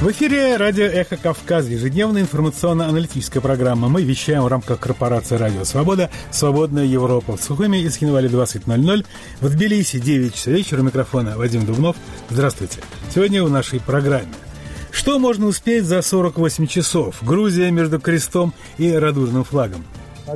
В эфире радио «Эхо Кавказа», ежедневная информационно-аналитическая программа. Мы вещаем в рамках корпорации «Радио Свобода», «Свободная Европа». В Сухуми и Схинвале 20:00, в Тбилиси 9 часов вечера. У микрофона Вадим Дубнов. Здравствуйте. Сегодня в нашей программе. Что можно успеть за 48 часов? Грузия между крестом и радужным флагом.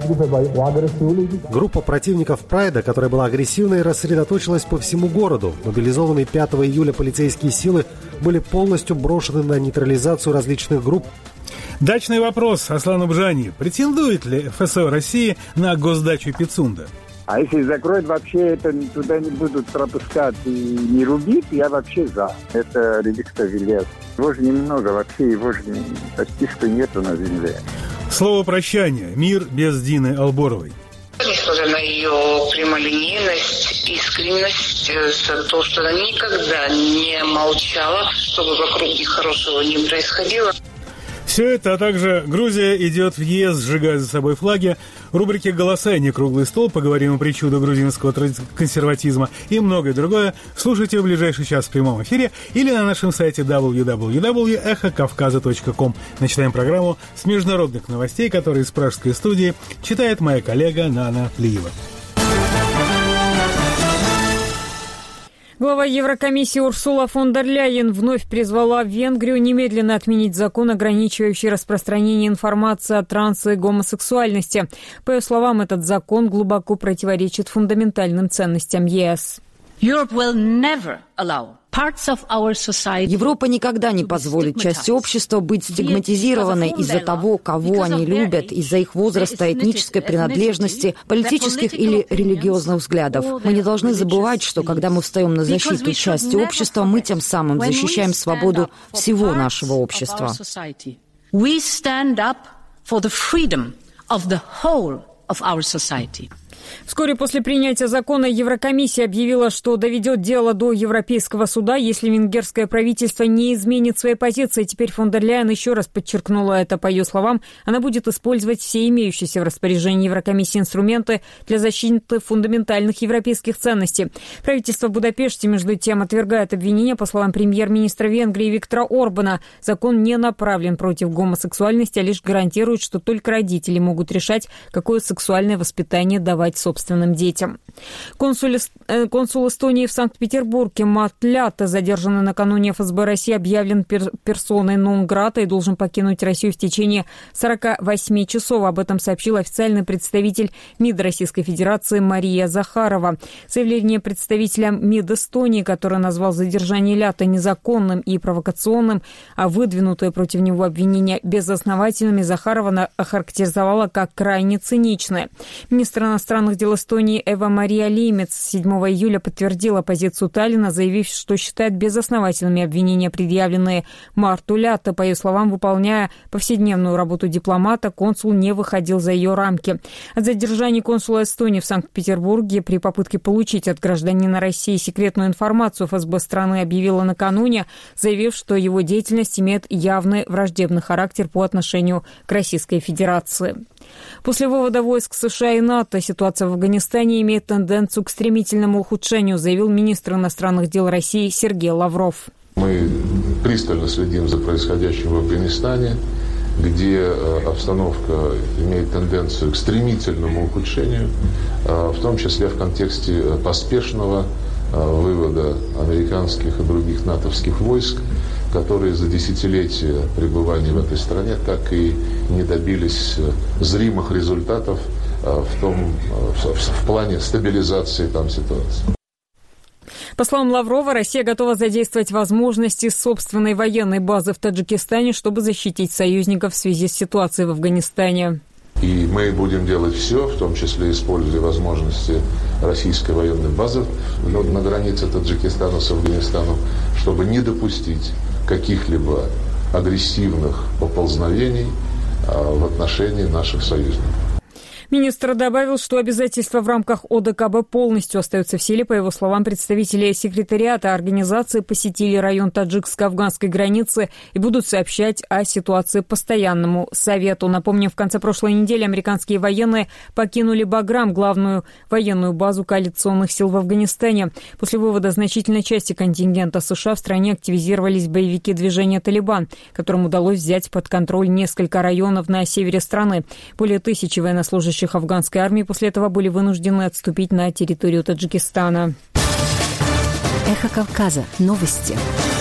Группа противников Прайда, которая была агрессивной, рассредоточилась по всему городу. Мобилизованные 5 июля полицейские силы были полностью брошены на нейтрализацию различных групп. Дачный вопрос Аслану Бжани. Претендует ли ФСО России на госдачу Пицунда? А если закроют, вообще это туда не будут пропускать и не рубить, я вообще за. Это реликта Вильяс. Его же немного, вообще его же почти что нету на земле. Слово прощания. Мир без Дины Алборовой. Несмотря на ее прямолинейность, искренность, то, что она никогда не молчала, чтобы вокруг них хорошего не происходило. Все это, а также Грузия идет в ЕС, сжигая за собой флаги. В рубрике «Голоса и не круглый стол» поговорим о причудах грузинского консерватизма и многое другое. Слушайте в ближайший час в прямом эфире или на нашем сайте www.echokavkaza.com. Начинаем программу с международных новостей, которые из пражской студии читает моя коллега Нана Лиева. Глава Еврокомиссии Урсула фон дер Ляйен вновь призвала Венгрию немедленно отменить закон, ограничивающий распространение информации о транс- и гомосексуальности. По ее словам, этот закон глубоко противоречит фундаментальным ценностям ЕС. Европа никогда не позволит части общества быть стигматизированной из-за того, кого они любят, из-за их возраста, этнической принадлежности, политических или религиозных взглядов. Мы не должны забывать, что когда мы встаем на защиту части общества, мы тем самым защищаем свободу всего нашего общества. Вскоре после принятия закона Еврокомиссия объявила, что доведет дело до Европейского суда, если венгерское правительство не изменит своей позиции. Теперь фон дер Ляйен еще раз подчеркнула это. По ее словам, она будет использовать все имеющиеся в распоряжении Еврокомиссии инструменты для защиты фундаментальных европейских ценностей. Правительство Будапешта, между тем, отвергает обвинения. По словам премьер-министра Венгрии Виктора Орбана, закон не направлен против гомосексуальности, а лишь гарантирует, что только родители могут решать, какое сексуальное воспитание давать собственным детям. Консул Эстонии в Санкт-Петербурге Мат Лята, задержанный накануне ФСБ России, объявлен персоной нон-грата и должен покинуть Россию в течение 48 часов. Об этом сообщил официальный представитель МИД Российской Федерации Мария Захарова. Заявление представителя МИД Эстонии, который назвал задержание Лята незаконным и провокационным, а выдвинутые против него обвинения безосновательными, Захарова охарактеризовала как крайне циничное. Министр иностранных дел Эстонии Эва Мария Леймец 7 июля подтвердила позицию Таллина, заявив, что считает безосновательными обвинения, предъявленные Марту Лятте. По ее словам, выполняя повседневную работу дипломата, консул не выходил за ее рамки. От задержания консула Эстонии в Санкт-Петербурге при попытке получить от гражданина России секретную информацию ФСБ страны объявила накануне, заявив, что его деятельность имеет явный враждебный характер по отношению к Российской Федерации. После вывода войск США и НАТО ситуация в Афганистане имеет тенденцию к стремительному ухудшению, заявил министр иностранных дел России Сергей Лавров. Мы пристально следим за происходящим в Афганистане, где обстановка имеет тенденцию к стремительному ухудшению, в том числе в контексте поспешного вывода американских и других натовских войск, которые за десятилетия пребывания в этой стране так и не добились зримых результатов в плане стабилизации там ситуации. По словам Лаврова, Россия готова задействовать возможности собственной военной базы в Таджикистане, чтобы защитить союзников в связи с ситуацией в Афганистане. И мы будем делать все, в том числе используя возможности российской военной базы на границе Таджикистана с Афганистаном, чтобы не допустить каких-либо агрессивных поползновений в отношении наших союзников. Министр добавил, что обязательства в рамках ОДКБ полностью остаются в силе. По его словам, представители секретариата организации посетили район таджикско-афганской границы и будут сообщать о ситуации постоянному совету. Напомним, в конце прошлой недели американские военные покинули Баграм, главную военную базу коалиционных сил в Афганистане. После вывода значительной части контингента США в стране активизировались боевики движения «Талибан», которым удалось взять под контроль несколько районов на севере страны. Более 1000 военнослужащих афганской армии после этого были вынуждены отступить на территорию Таджикистана. Эхо Кавказа. Новости.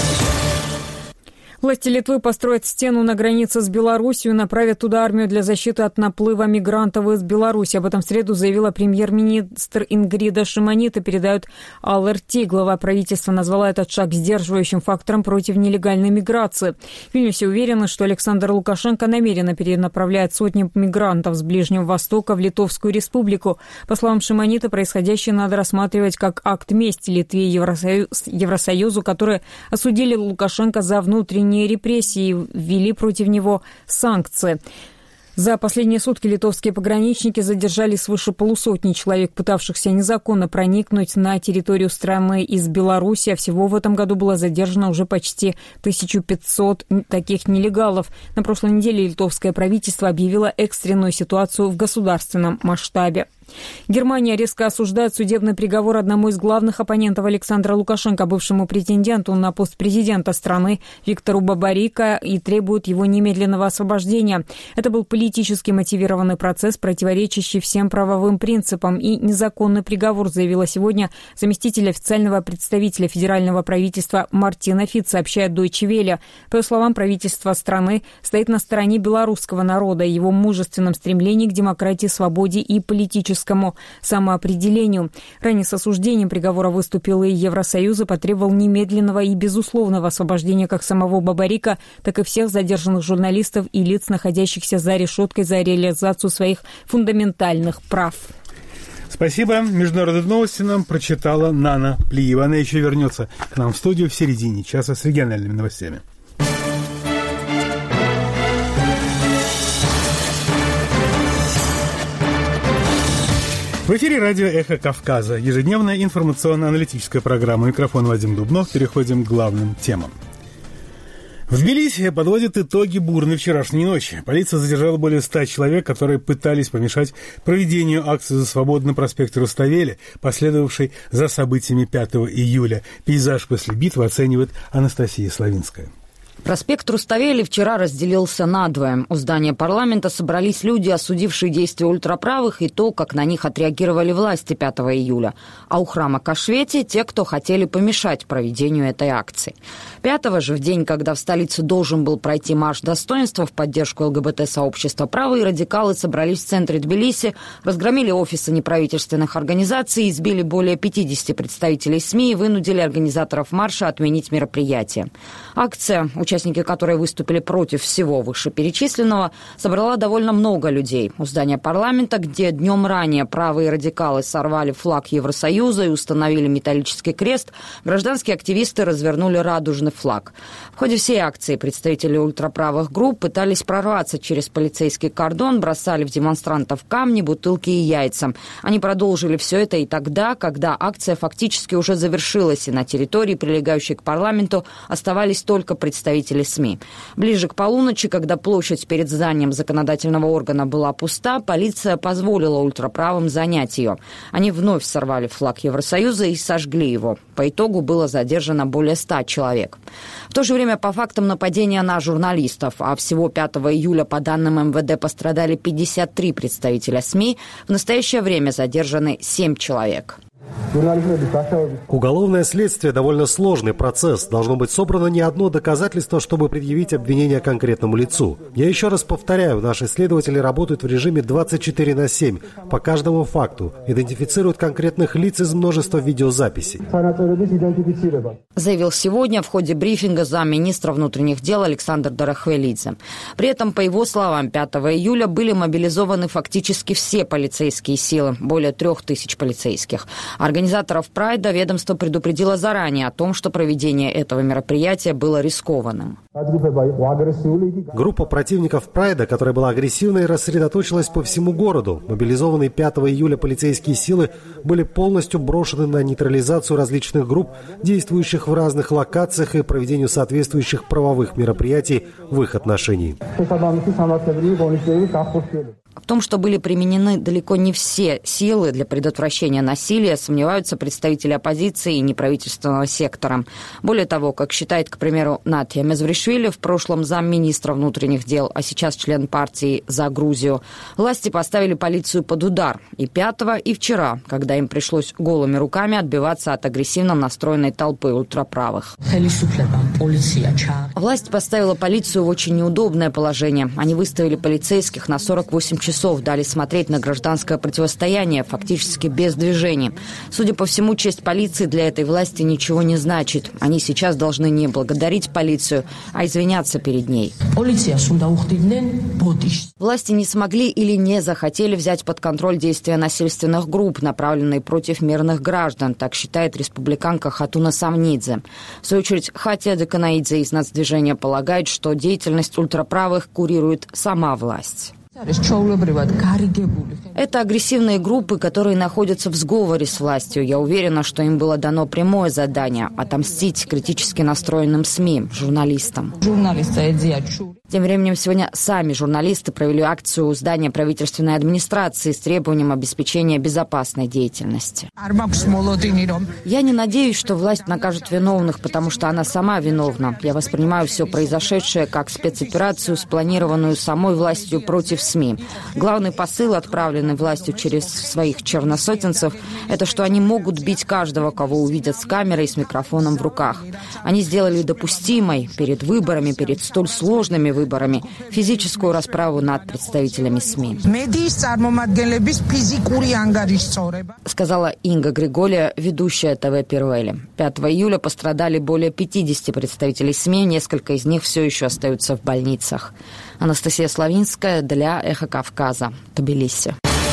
Власти Литвы построят стену на границе с Белоруссией и направят туда армию для защиты от наплыва мигрантов из Беларуси. Об этом в среду заявила премьер-министр Ингрида Шимонита, передает АЛРТ. Глава правительства назвала этот шаг сдерживающим фактором против нелегальной миграции. В Вильнюсе уверены, что Александр Лукашенко намеренно перенаправляет сотни мигрантов с Ближнего Востока в Литовскую республику. По словам Шимонита, происходящее надо рассматривать как акт мести Литве и Евросоюзу, которые осудили Лукашенко за внутренние репрессии и ввели против него санкции. За последние сутки литовские пограничники задержали свыше полусотни человек, пытавшихся незаконно проникнуть на территорию страны из Беларуси. А всего в этом году было задержано уже почти 1500 таких нелегалов. На прошлой неделе литовское правительство объявило экстренную ситуацию в государственном масштабе. Германия резко осуждает судебный приговор одному из главных оппонентов Александра Лукашенко, бывшему претенденту на пост президента страны Виктору Бабарико, и требует его немедленного освобождения. Это был политически мотивированный процесс, противоречащий всем правовым принципам, и незаконный приговор, заявила сегодня заместитель официального представителя федерального правительства Мартина Фит, сообщает Deutsche Welle. По ее словам, правительство страны стоит на стороне белорусского народа и его мужественном стремлении к демократии, свободе и политическому самоопределению. Ранее с осуждением приговора выступил и Евросоюз и потребовал немедленного и безусловного освобождения как самого Бабарико, так и всех задержанных журналистов и лиц, находящихся за решеткой за реализацию своих фундаментальных прав. Спасибо. Международные новости нам прочитала Нана Плиева. Она еще вернется к нам в студию в середине часа с региональными новостями. В эфире радио «Эхо Кавказа». Ежедневная информационно-аналитическая программа. Микрофон Вадим Дубнов. Переходим к главным темам. В Тбилиси подводят итоги бурной вчерашней ночи. Полиция задержала более 100 человек, которые пытались помешать проведению акции «За свободу» на проспекте Руставели, последовавшей за событиями 5 июля. Пейзаж после битвы оценивает Анастасия Славинская. Проспект Руставели вчера разделился надвое. У здания парламента собрались люди, осудившие действия ультраправых и то, как на них отреагировали власти 5 июля. А у храма Кашвети те, кто хотели помешать проведению этой акции. 5-го же, в день, когда в столице должен был пройти марш достоинства в поддержку ЛГБТ-сообщества, правые радикалы собрались в центре Тбилиси, разгромили офисы неправительственных организаций, избили более 50 представителей СМИ и вынудили организаторов марша отменить мероприятие. Акция, участники которой выступили против всего вышеперечисленного, собрала довольно много людей. У здания парламента, где днем ранее правые радикалы сорвали флаг Евросоюза и установили металлический крест, гражданские активисты развернули радужный флаг. В ходе всей акции представители ультраправых групп пытались прорваться через полицейский кордон, бросали в демонстрантов камни, бутылки и яйца. Они продолжили все это и тогда, когда акция фактически уже завершилась, и на территории, прилегающей к парламенту, оставались только представители СМИ. Ближе к полуночи, когда площадь перед зданием законодательного органа была пуста, полиция позволила ультраправым занять ее. Они вновь сорвали флаг Евросоюза и сожгли его. По итогу было задержано более 100 человек. В то же время по фактам нападения на журналистов, а всего 5 июля, по данным МВД, пострадали 53 представителя СМИ, в настоящее время задержаны 7 человек. Уголовное следствие – довольно сложный процесс. Должно быть собрано не одно доказательство, чтобы предъявить обвинение конкретному лицу. Я еще раз повторяю, наши следователи работают в режиме 24/7 по каждому факту, идентифицируют конкретных лиц из множества видеозаписей. Заявил сегодня в ходе брифинга замминистра внутренних дел Александр Дарахвелидзе. При этом, по его словам, 5 июля были мобилизованы фактически все полицейские силы, более 3000 полицейских. Организация Организаторов Прайда ведомство предупредило заранее о том, что проведение этого мероприятия было рискованным. Группа противников Прайда, которая была агрессивной, рассредоточилась по всему городу. Мобилизованные 5 июля полицейские силы были полностью брошены на нейтрализацию различных групп, действующих в разных локациях, и проведению соответствующих правовых мероприятий в их отношении. В том, что были применены далеко не все силы для предотвращения насилия, сомневаются представители оппозиции и неправительственного сектора. Более того, как считает, к примеру, Натья Мезвришвили, в прошлом замминистра внутренних дел, а сейчас член партии «За Грузию», власти поставили полицию под удар и 5-го, и вчера, когда им пришлось голыми руками отбиваться от агрессивно настроенной толпы ультраправых. Власть поставила полицию в очень неудобное положение. Они выставили полицейских на 48 часов, дали смотреть на гражданское противостояние, фактически без движения. Судя по всему, честь полиции для этой власти ничего не значит. Они сейчас должны не благодарить полицию, а извиняться перед ней. Власти не смогли или не захотели взять под контроль действия насильственных групп, направленные против мирных граждан, так считает республиканка Хатуна Самнидзе. В свою очередь, Хатия Деканаидзе из нацдвижения полагает, что деятельность ультраправых курирует сама власть. Это агрессивные группы, которые находятся в сговоре с властью. Я уверена, что им было дано прямое задание – отомстить критически настроенным СМИ, журналистам. Тем временем сегодня сами журналисты провели акцию у здания правительственной администрации с требованием обеспечения безопасной деятельности. Я не надеюсь, что власть накажет виновных, потому что она сама виновна. Я воспринимаю все произошедшее как спецоперацию, спланированную самой властью против СМИ. Главный посыл, отправленный властью через своих черносотенцев, это что они могут бить каждого, кого увидят с камерой и с микрофоном в руках. Они сделали допустимой перед выборами, перед столь сложными выборами, физическую расправу над представителями СМИ. Сказала Инга Григория, ведущая ТВ Первели. 5 июля пострадали более 50 представителей СМИ, несколько из них все еще остаются в больницах. Анастасия Славинская для «Эхо Кавказа», Тбилиси.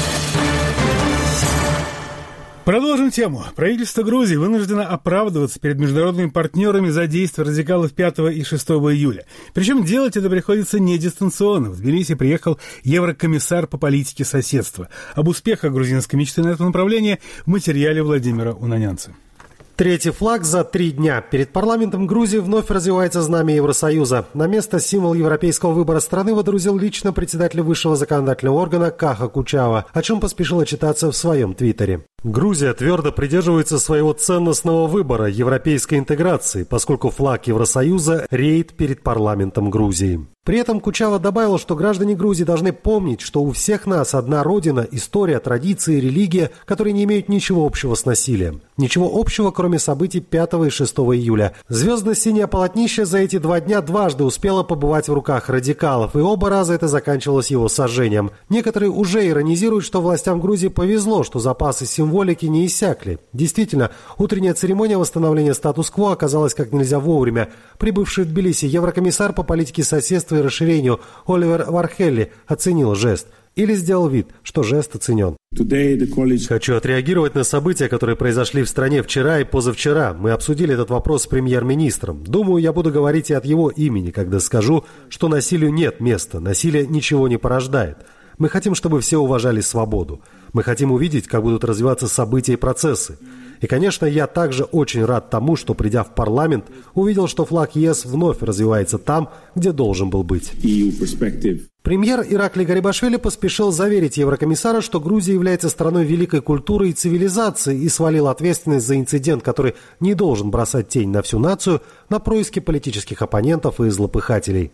Продолжим тему. Правительство Грузии вынуждено оправдываться перед международными партнерами за действия радикалов 5 и 6 июля. Причем делать это приходится не дистанционно. В Тбилиси приехал еврокомиссар по политике соседства. Об успехах грузинской мечты на это направление в материале Владимира Унанянца. Третий флаг за 3 дня. Перед парламентом Грузии вновь развивается знамя Евросоюза. На место символ европейского выбора страны водрузил лично председатель высшего законодательного органа Каха Кучава, о чем поспешил отчитаться в своем твиттере. Грузия твердо придерживается своего ценностного выбора европейской интеграции, поскольку флаг Евросоюза реет перед парламентом Грузии. При этом Кучава добавил, что граждане Грузии должны помнить, что у всех нас одна родина, история, традиции, религия, которые не имеют ничего общего с насилием. Ничего общего, кроме событий 5 и 6 июля. Звездно-синее полотнище за эти 2 дня дважды успело побывать в руках радикалов, и оба раза это заканчивалось его сожжением. Некоторые уже иронизируют, что властям Грузии повезло, что запасы символики не иссякли. Действительно, утренняя церемония восстановления статус-кво оказалась как нельзя вовремя. Прибывший в Тбилиси еврокомиссар по политике соседства и расширению Оливер Вархелли оценил жест. Или сделал вид, что жест оценен. Хочу отреагировать на события, которые произошли в стране вчера и позавчера. Мы обсудили этот вопрос с премьер-министром. Думаю, я буду говорить и от его имени, когда скажу, что насилию нет места, насилие ничего не порождает. Мы хотим, чтобы все уважали свободу. Мы хотим увидеть, как будут развиваться события и процессы. И, конечно, я также очень рад тому, что, придя в парламент, увидел, что флаг ЕС вновь развивается там, где должен был быть. Премьер Ираклий Гарибашвили поспешил заверить еврокомиссара, что Грузия является страной великой культуры и цивилизации, и свалил ответственность за инцидент, который не должен бросать тень на всю нацию, на происки политических оппонентов и злопыхателей.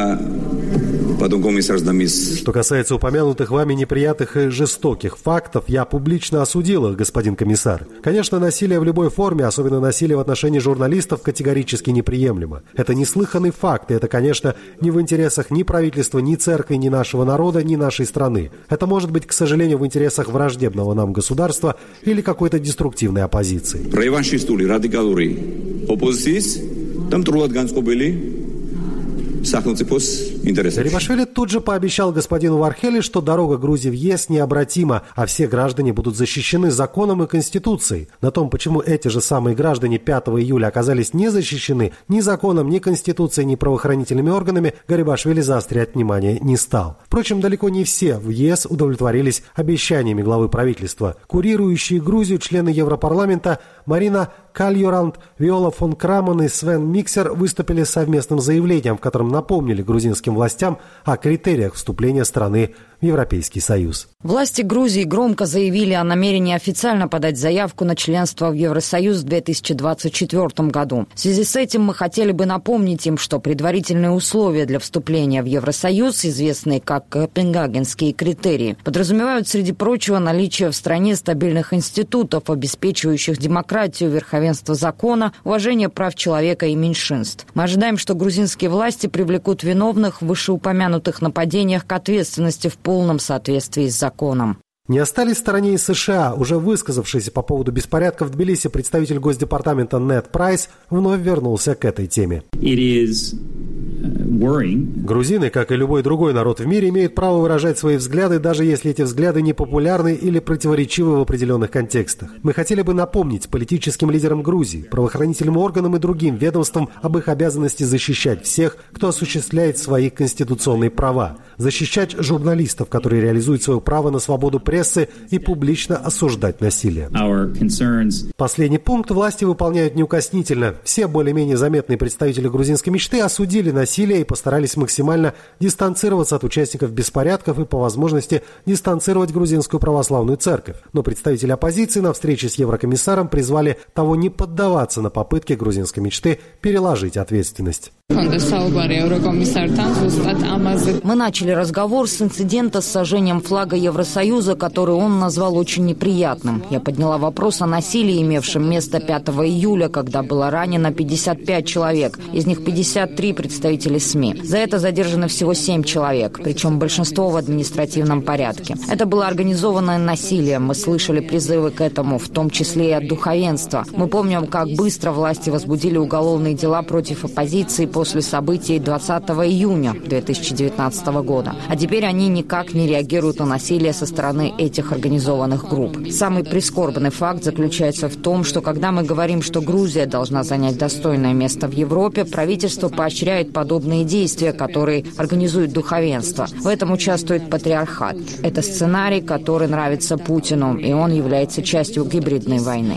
Что касается упомянутых вами неприятных и жестоких фактов, я публично осудил их, господин комиссар. Конечно, насилие в любой форме, особенно насилие в отношении журналистов, категорически неприемлемо. Это неслыханный факт, и это, конечно, не в интересах ни правительства, ни церкви, ни нашего народа, ни нашей страны. Это может быть, к сожалению, в интересах враждебного нам государства или какой-то деструктивной оппозиции. Гарибашвили тут же пообещал господину Вархели, что дорога Грузии в ЕС необратима, а все граждане будут защищены законом и Конституцией. На том, почему эти же самые граждане 5 июля оказались не защищены ни законом, ни Конституцией, ни правоохранительными органами, Гарибашвили заострять внимание не стал. Впрочем, далеко не все в ЕС удовлетворились обещаниями главы правительства. Курирующие Грузию члены Европарламента Марина Кальюрант, Виола фон Крамон и Свен Миксер выступили с совместным заявлением, в котором напомнили грузинским властям о критериях вступления страны в Европейский Союз. Власти Грузии громко заявили о намерении официально подать заявку на членство в Евросоюз в 2024 году. В связи с этим мы хотели бы напомнить им, что предварительные условия для вступления в Евросоюз, известные как Копенгагенские критерии, подразумевают, среди прочего, наличие в стране стабильных институтов, обеспечивающих демократию, верховенство закона, уважение прав человека и меньшинств. Мы ожидаем, что грузинские власти привлекут виновных в вышеупомянутых нападениях к ответственности в полном соответствии с законом. Не остались в стороне и США. Уже высказавшийся по поводу беспорядков в Тбилиси представитель Госдепартамента Нед Прайс вновь вернулся к этой теме. Грузины, как и любой другой народ в мире, имеют право выражать свои взгляды, даже если эти взгляды непопулярны или противоречивы в определенных контекстах. Мы хотели бы напомнить политическим лидерам Грузии, правоохранительным органам и другим ведомствам об их обязанности защищать всех, кто осуществляет свои конституционные права, защищать журналистов, которые реализуют свое право на свободу прессы и публично осуждать насилие. Последний пункт власти выполняют неукоснительно. Все более-менее заметные представители грузинской мечты осудили насилие и постарались максимально дистанцироваться от участников беспорядков и, по возможности, дистанцировать грузинскую православную церковь. Но представители оппозиции на встрече с еврокомиссаром призвали того не поддаваться на попытки грузинской мечты переложить ответственность. Мы начали разговор с инцидента с сожжением флага Евросоюза, который он назвал очень неприятным. Я подняла вопрос о насилии, имевшем место 5 июля, когда было ранено 55 человек, из них 53 представители СМИ. За это задержаны всего 7 человек, причем большинство в административном порядке. Это было организованное насилие, мы слышали призывы к этому, в том числе и от духовенства. Мы помним, как быстро власти возбудили уголовные дела против оппозиции после событий 20 июня 2019 года. А теперь они никак не реагируют на насилие со стороны этих организованных групп. Самый прискорбный факт заключается в том, что когда мы говорим, что Грузия должна занять достойное место в Европе, правительство поощряет подобные действия, которые организует духовенство. В этом участвует патриархат. Это сценарий, который нравится Путину, и он является частью гибридной войны.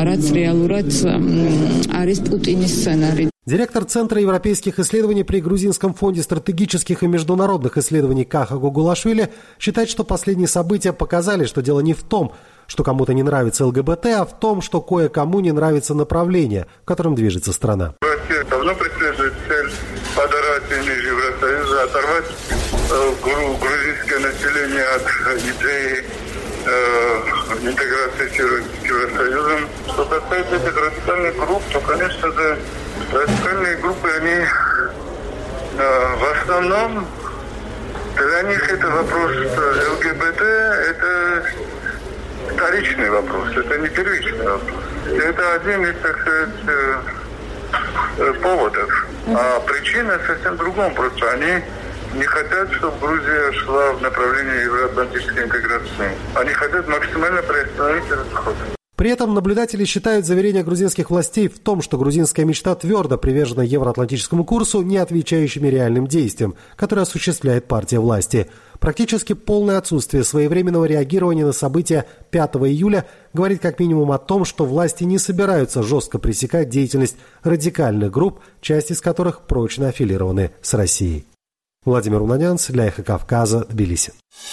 Директор Центра европейских исследований при Грузинском фонде стратегических и международных исследований Каха Гугулашвили считает, что последние события показали, что дело не в том, что кому-то не нравится ЛГБТ, а в том, что кое-кому не нравится направление, в котором движется страна. Россия давно преследует цель подорвать имидж Евросоюза, оторвать грузинское население от идеи интеграции с Евросоюзом. Что касается этих радикальных групп, то, конечно же, радикальные группы, они в основном, для них это вопрос ЛГБТ, это вторичный вопрос, это не первичный вопрос. Это один из, так сказать, поводов. А причина совсем в другом. Просто они не хотят, чтобы Грузия шла в направлении евроатлантической интеграции. Они хотят максимально приостановить этот ход. При этом наблюдатели считают заверения грузинских властей в том, что грузинская мечта твердо привержена евроатлантическому курсу, не отвечающими реальным действиям, которые осуществляет партия власти. Практически полное отсутствие своевременного реагирования на события 5 июля говорит как минимум о том, что власти не собираются жестко пресекать деятельность радикальных групп, часть из которых прочно аффилированы с Россией. Владимир Унанянц для «Эхо Кавказа», Тбилиси.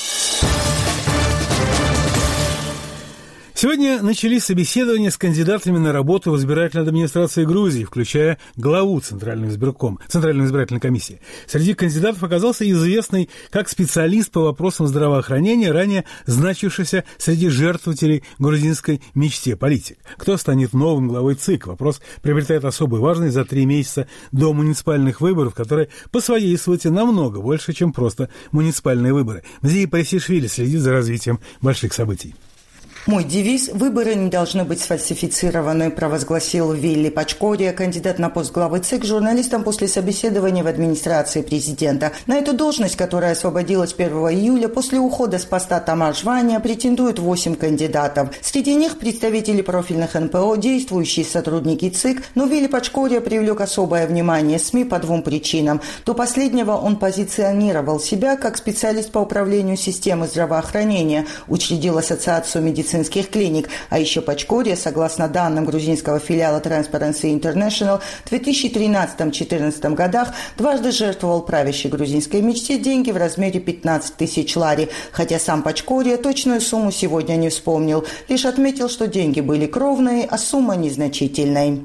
Сегодня начались собеседования с кандидатами на работу в избирательной администрации Грузии, включая главу Центральной избирательной комиссии. Среди кандидатов оказался известный как специалист по вопросам здравоохранения, ранее значившийся среди жертвователей грузинской мечте политик. Кто станет новым главой ЦИК? Вопрос приобретает особую важность за 3 месяца до муниципальных выборов, которые по своей сути намного больше, чем просто муниципальные выборы. Мзии Пайсишвили следит за развитием больших событий. Мой девиз – выборы не должны быть сфальсифицированы, провозгласил Вилли Пачкория, кандидат на пост главы ЦИК, журналистам после собеседования в администрации президента. На эту должность, которая освободилась 1 июля, после ухода с поста Тамар Жвания, претендуют 8 кандидатов. Среди них представители профильных НПО, действующие сотрудники ЦИК, но Вилли Пачкория привлек особое внимание СМИ по 2 причинам. До последнего он позиционировал себя как специалист по управлению системой здравоохранения, учредил Ассоциацию медицинских клиник, а еще Пачкория, согласно данным грузинского филиала Transparency International, в 2013-2014 годах дважды жертвовал правящей грузинской мечте деньги в размере 15 тысяч лари, хотя сам Пачкория точную сумму сегодня не вспомнил, лишь отметил, что деньги были кровные, а сумма незначительной.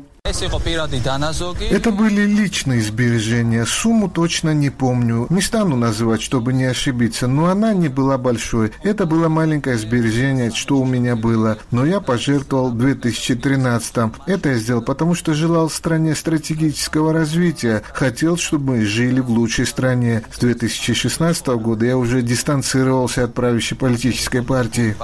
Это были личные сбережения. Сумму точно не помню. Не стану называть, чтобы не ошибиться, но она не была большой. Это было маленькое сбережение, что у меня было. Но я пожертвовал в 2013-м. Это я сделал, потому что желал стране стратегического развития. Хотел, чтобы мы жили в лучшей стране. С 2016 года я уже дистанцировался от правящей политической партии.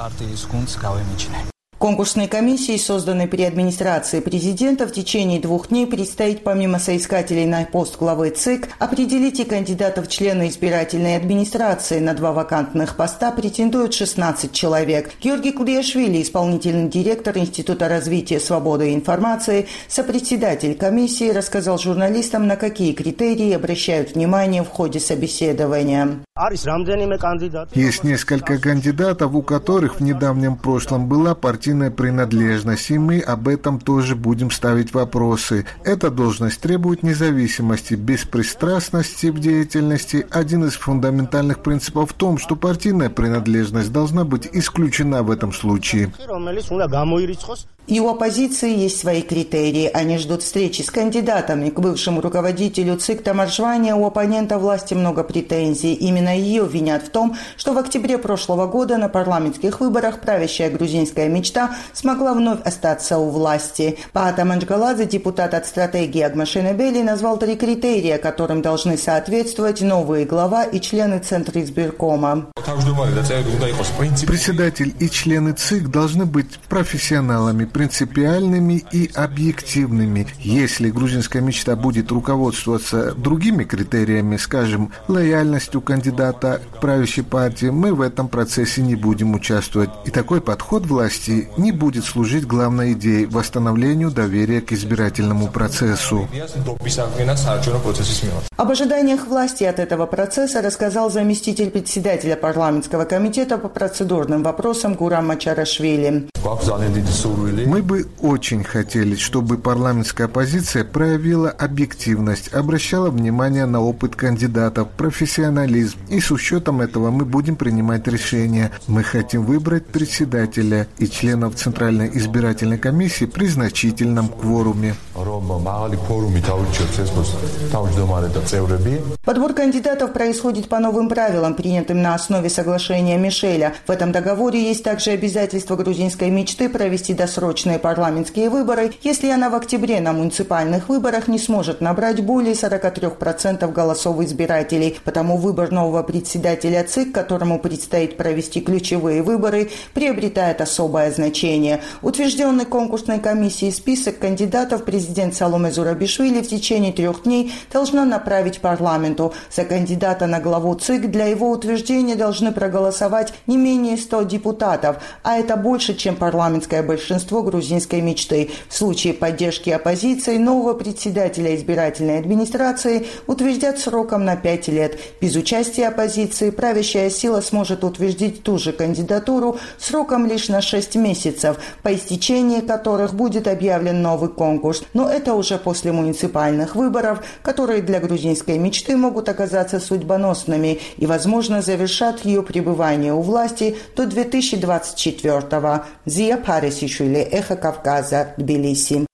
Конкурсной комиссии, созданной при администрации президента, в течение 2 дней предстоит, помимо соискателей на пост главы ЦИК, определить и кандидатов в члены избирательной администрации. На 2 вакантных поста претендуют 16 человек. Георгий Кудиашвили, исполнительный директор Института развития свободы и информации, сопредседатель комиссии, рассказал журналистам, на какие критерии обращают внимание в ходе собеседования. Есть несколько кандидатов, у которых в недавнем прошлом была партийная принадлежность, и мы об этом тоже будем ставить вопросы. Эта должность требует независимости, беспристрастности в деятельности. Один из фундаментальных принципов в том, что партийная принадлежность должна быть исключена в этом случае. И у оппозиции есть свои критерии. Они ждут встречи с кандидатами. К бывшему руководителю ЦИК Тамар Жвания у оппонента власти много претензий. Именно ее винят в том, что в октябре прошлого года на парламентских выборах правящая грузинская мечта смогла вновь остаться у власти. Паата Манджгаладзе, депутат от стратегии Агмашенебели, назвал 3 критерия, которым должны соответствовать новые глава и члены Центра избиркома. Председатель и члены ЦИК должны быть профессионалами, принципиальными и объективными. Если грузинская мечта будет руководствоваться другими критериями, скажем, лояльностью кандидата к правящей партии, мы в этом процессе не будем участвовать. И такой подход власти не будет служить главной идее – восстановлению доверия к избирательному процессу. Об ожиданиях власти от этого процесса рассказал заместитель председателя парламентского комитета по процедурным вопросам Гурам Мачарашвили. Мы бы очень хотели, чтобы парламентская оппозиция проявила объективность, обращала внимание на опыт кандидатов, профессионализм. И с учетом этого мы будем принимать решения. Мы хотим выбрать председателя и членов Центральной избирательной комиссии при значительном кворуме. Подбор кандидатов происходит по новым правилам, принятым на основе соглашения Мишеля. В этом договоре есть также обязательство грузинской мечты провести досрочные парламентские выборы, если она в октябре на муниципальных выборах не сможет набрать более 43% голосов избирателей. Потому выбор нового председателя ЦИК, которому предстоит провести ключевые выборы, приобретает особое значение. Утвержденный конкурсной комиссией список кандидатов президент Саломе Зурабишвили в течение 3 дней должна направить парламенту. За кандидата на главу ЦИК для его утверждения должны проголосовать не менее 100 депутатов, а это больше, чем парламентское большинство грузинской мечты. В случае поддержки оппозиции нового председателя избирательной администрации утверждят сроком на 5 лет. Без участия оппозиции правящая сила сможет утвердить ту же кандидатуру сроком лишь на 6 месяцев, по истечении которых будет объявлен новый конкурс. Но это уже после муниципальных выборов, которые для грузинской мечты могут оказаться судьбоносными и, возможно, завершат ее пребывание у власти до 2024-го. Зия Парисишвили, Эхо Кавказа, Тбилиси.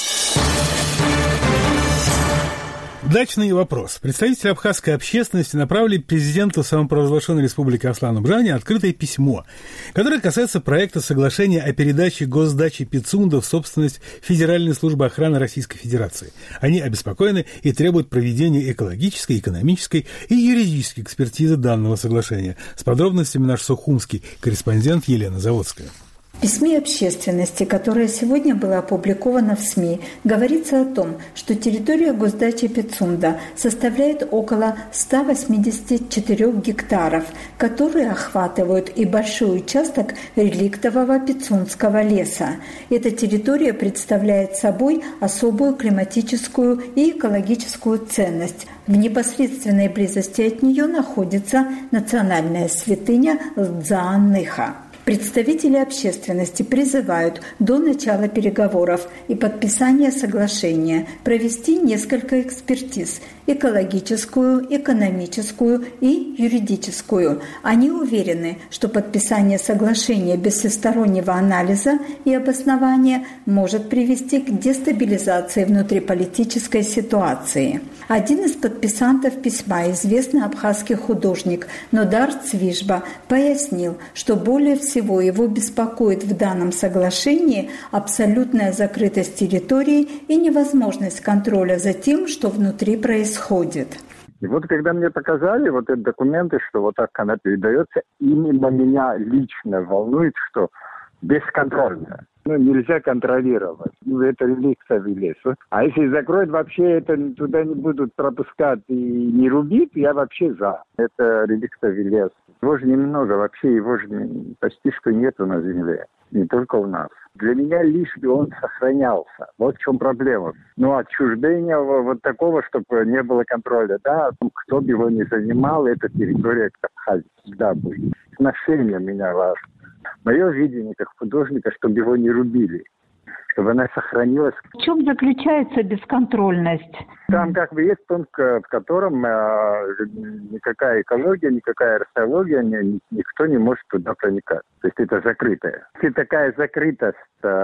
Дачный вопрос. Представители абхазской общественности направили президенту самопровозглашенной республики Аслану Бжане открытое письмо, которое касается проекта соглашения о передаче госдачи Пицунда в собственность Федеральной службы охраны Российской Федерации. Они обеспокоены и требуют проведения экологической, экономической и юридической экспертизы данного соглашения. С подробностями наш сухумский корреспондент Елена Заводская. В письме общественности, которое сегодня было опубликовано в СМИ, говорится о том, что территория госдачи Пицунда составляет около 184 гектаров, которые охватывают и большой участок реликтового Пицунского леса. Эта территория представляет собой особую климатическую и экологическую ценность. В непосредственной близости от нее находится национальная святыня Лдзаан-Ныха. Представители общественности призывают до начала переговоров и подписания соглашения провести несколько экспертиз – экологическую, экономическую и юридическую. Они уверены, что подписание соглашения без всестороннего анализа и обоснования может привести к дестабилизации внутриполитической ситуации. Один из подписантов письма, известный абхазский художник Нодар Цвижба, пояснил, что более всего его беспокоит в данном соглашении абсолютная закрытость территории и невозможность контроля за тем, что внутри происходит. И вот когда мне показали вот эти документы, что вот так она передается, именно меня лично волнует, что бесконтрольно. Нельзя контролировать. Это реликтовый лес. А если закроют, вообще это туда не будут пропускать и не рубить, я вообще за. Это реликтовый лес. Его же немного, вообще его же почти что нету на земле. Не только у нас. Для меня лишь бы он сохранялся. Вот в чем проблема. Отчуждение вот такого, чтобы не было контроля. Да, кто бы его ни занимал, эта территория Абхазии всегда будет. Отношение меня важно. Мое видение как художника, чтобы его не рубили, чтобы она сохранилась. В чем заключается бесконтрольность? Там есть пункт, в котором никакая экология, никакая археология, никто не может туда проникать. То есть это закрытое. Если такая закрытость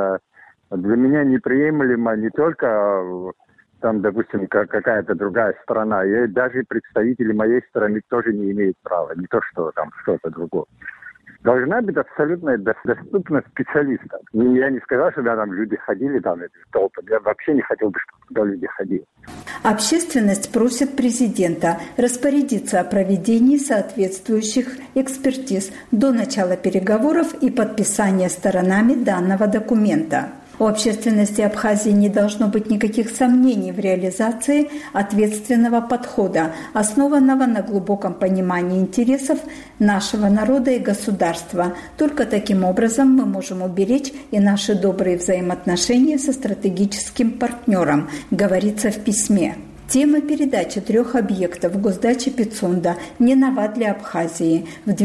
для меня неприемлема не только там, допустим, какая-то другая страна, и даже представители моей страны тоже не имеют права, не то что там что-то другое. Должна быть абсолютная доступность специалистов. Я не сказал, что там люди ходили толпами. Я вообще не хотел бы, чтобы туда люди ходили. Общественность просит президента распорядиться о проведении соответствующих экспертиз до начала переговоров и подписания сторонами данного документа. У общественности Абхазии не должно быть никаких сомнений в реализации ответственного подхода, основанного на глубоком понимании интересов нашего народа и государства. Только таким образом мы можем уберечь и наши добрые взаимоотношения со стратегическим партнером, говорится в письме. Тема передачи 3 объектов госдачи Пицунда не нова для Абхазии. В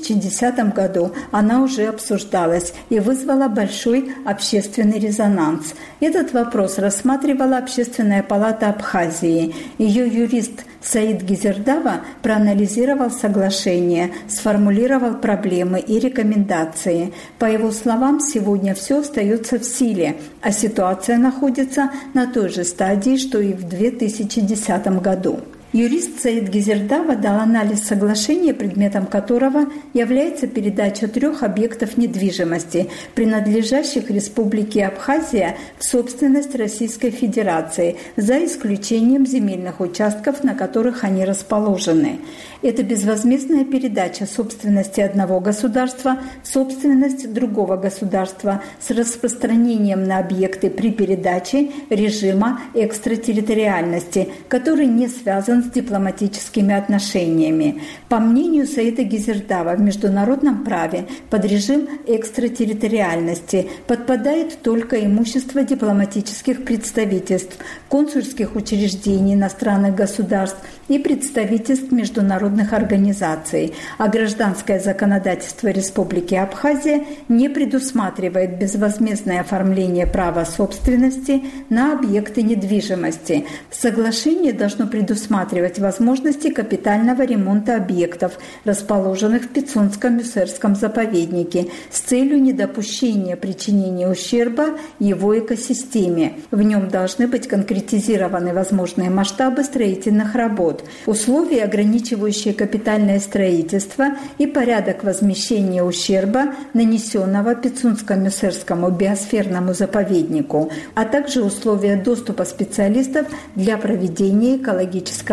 2010 году она уже обсуждалась и вызвала большой общественный резонанс. Этот вопрос рассматривала Общественная палата Абхазии. Ее юрист Саид Гизердава проанализировал соглашение, сформулировал проблемы и рекомендации. По его словам, сегодня все остается в силе, а ситуация находится на той же стадии, что и в 2010 году. Юрист Саид Гизердава дал анализ соглашения, предметом которого является передача 3 объектов недвижимости, принадлежащих Республике Абхазия в собственность Российской Федерации, за исключением земельных участков, на которых они расположены. Это безвозмездная передача собственности одного государства в собственность другого государства с распространением на объекты при передаче режима экстратерриториальности, который не связан с дипломатическими отношениями. По мнению Саида Гизердава, в международном праве под режим экстратерриториальности подпадает только имущество дипломатических представительств, консульских учреждений иностранных государств и представительств международных организаций, а гражданское законодательство Республики Абхазия не предусматривает безвозмездное оформление права собственности на объекты недвижимости. Соглашение должно предусматривать возможности капитального ремонта объектов, расположенных в Пицунском мюссерском заповеднике, с целью недопущения причинения ущерба его экосистеме. В нем должны быть конкретизированы возможные масштабы строительных работ, условия, ограничивающие капитальное строительство и порядок возмещения ущерба, нанесенного Пицунско-мюссерскому биосферному заповеднику, а также условия доступа специалистов для проведения экологического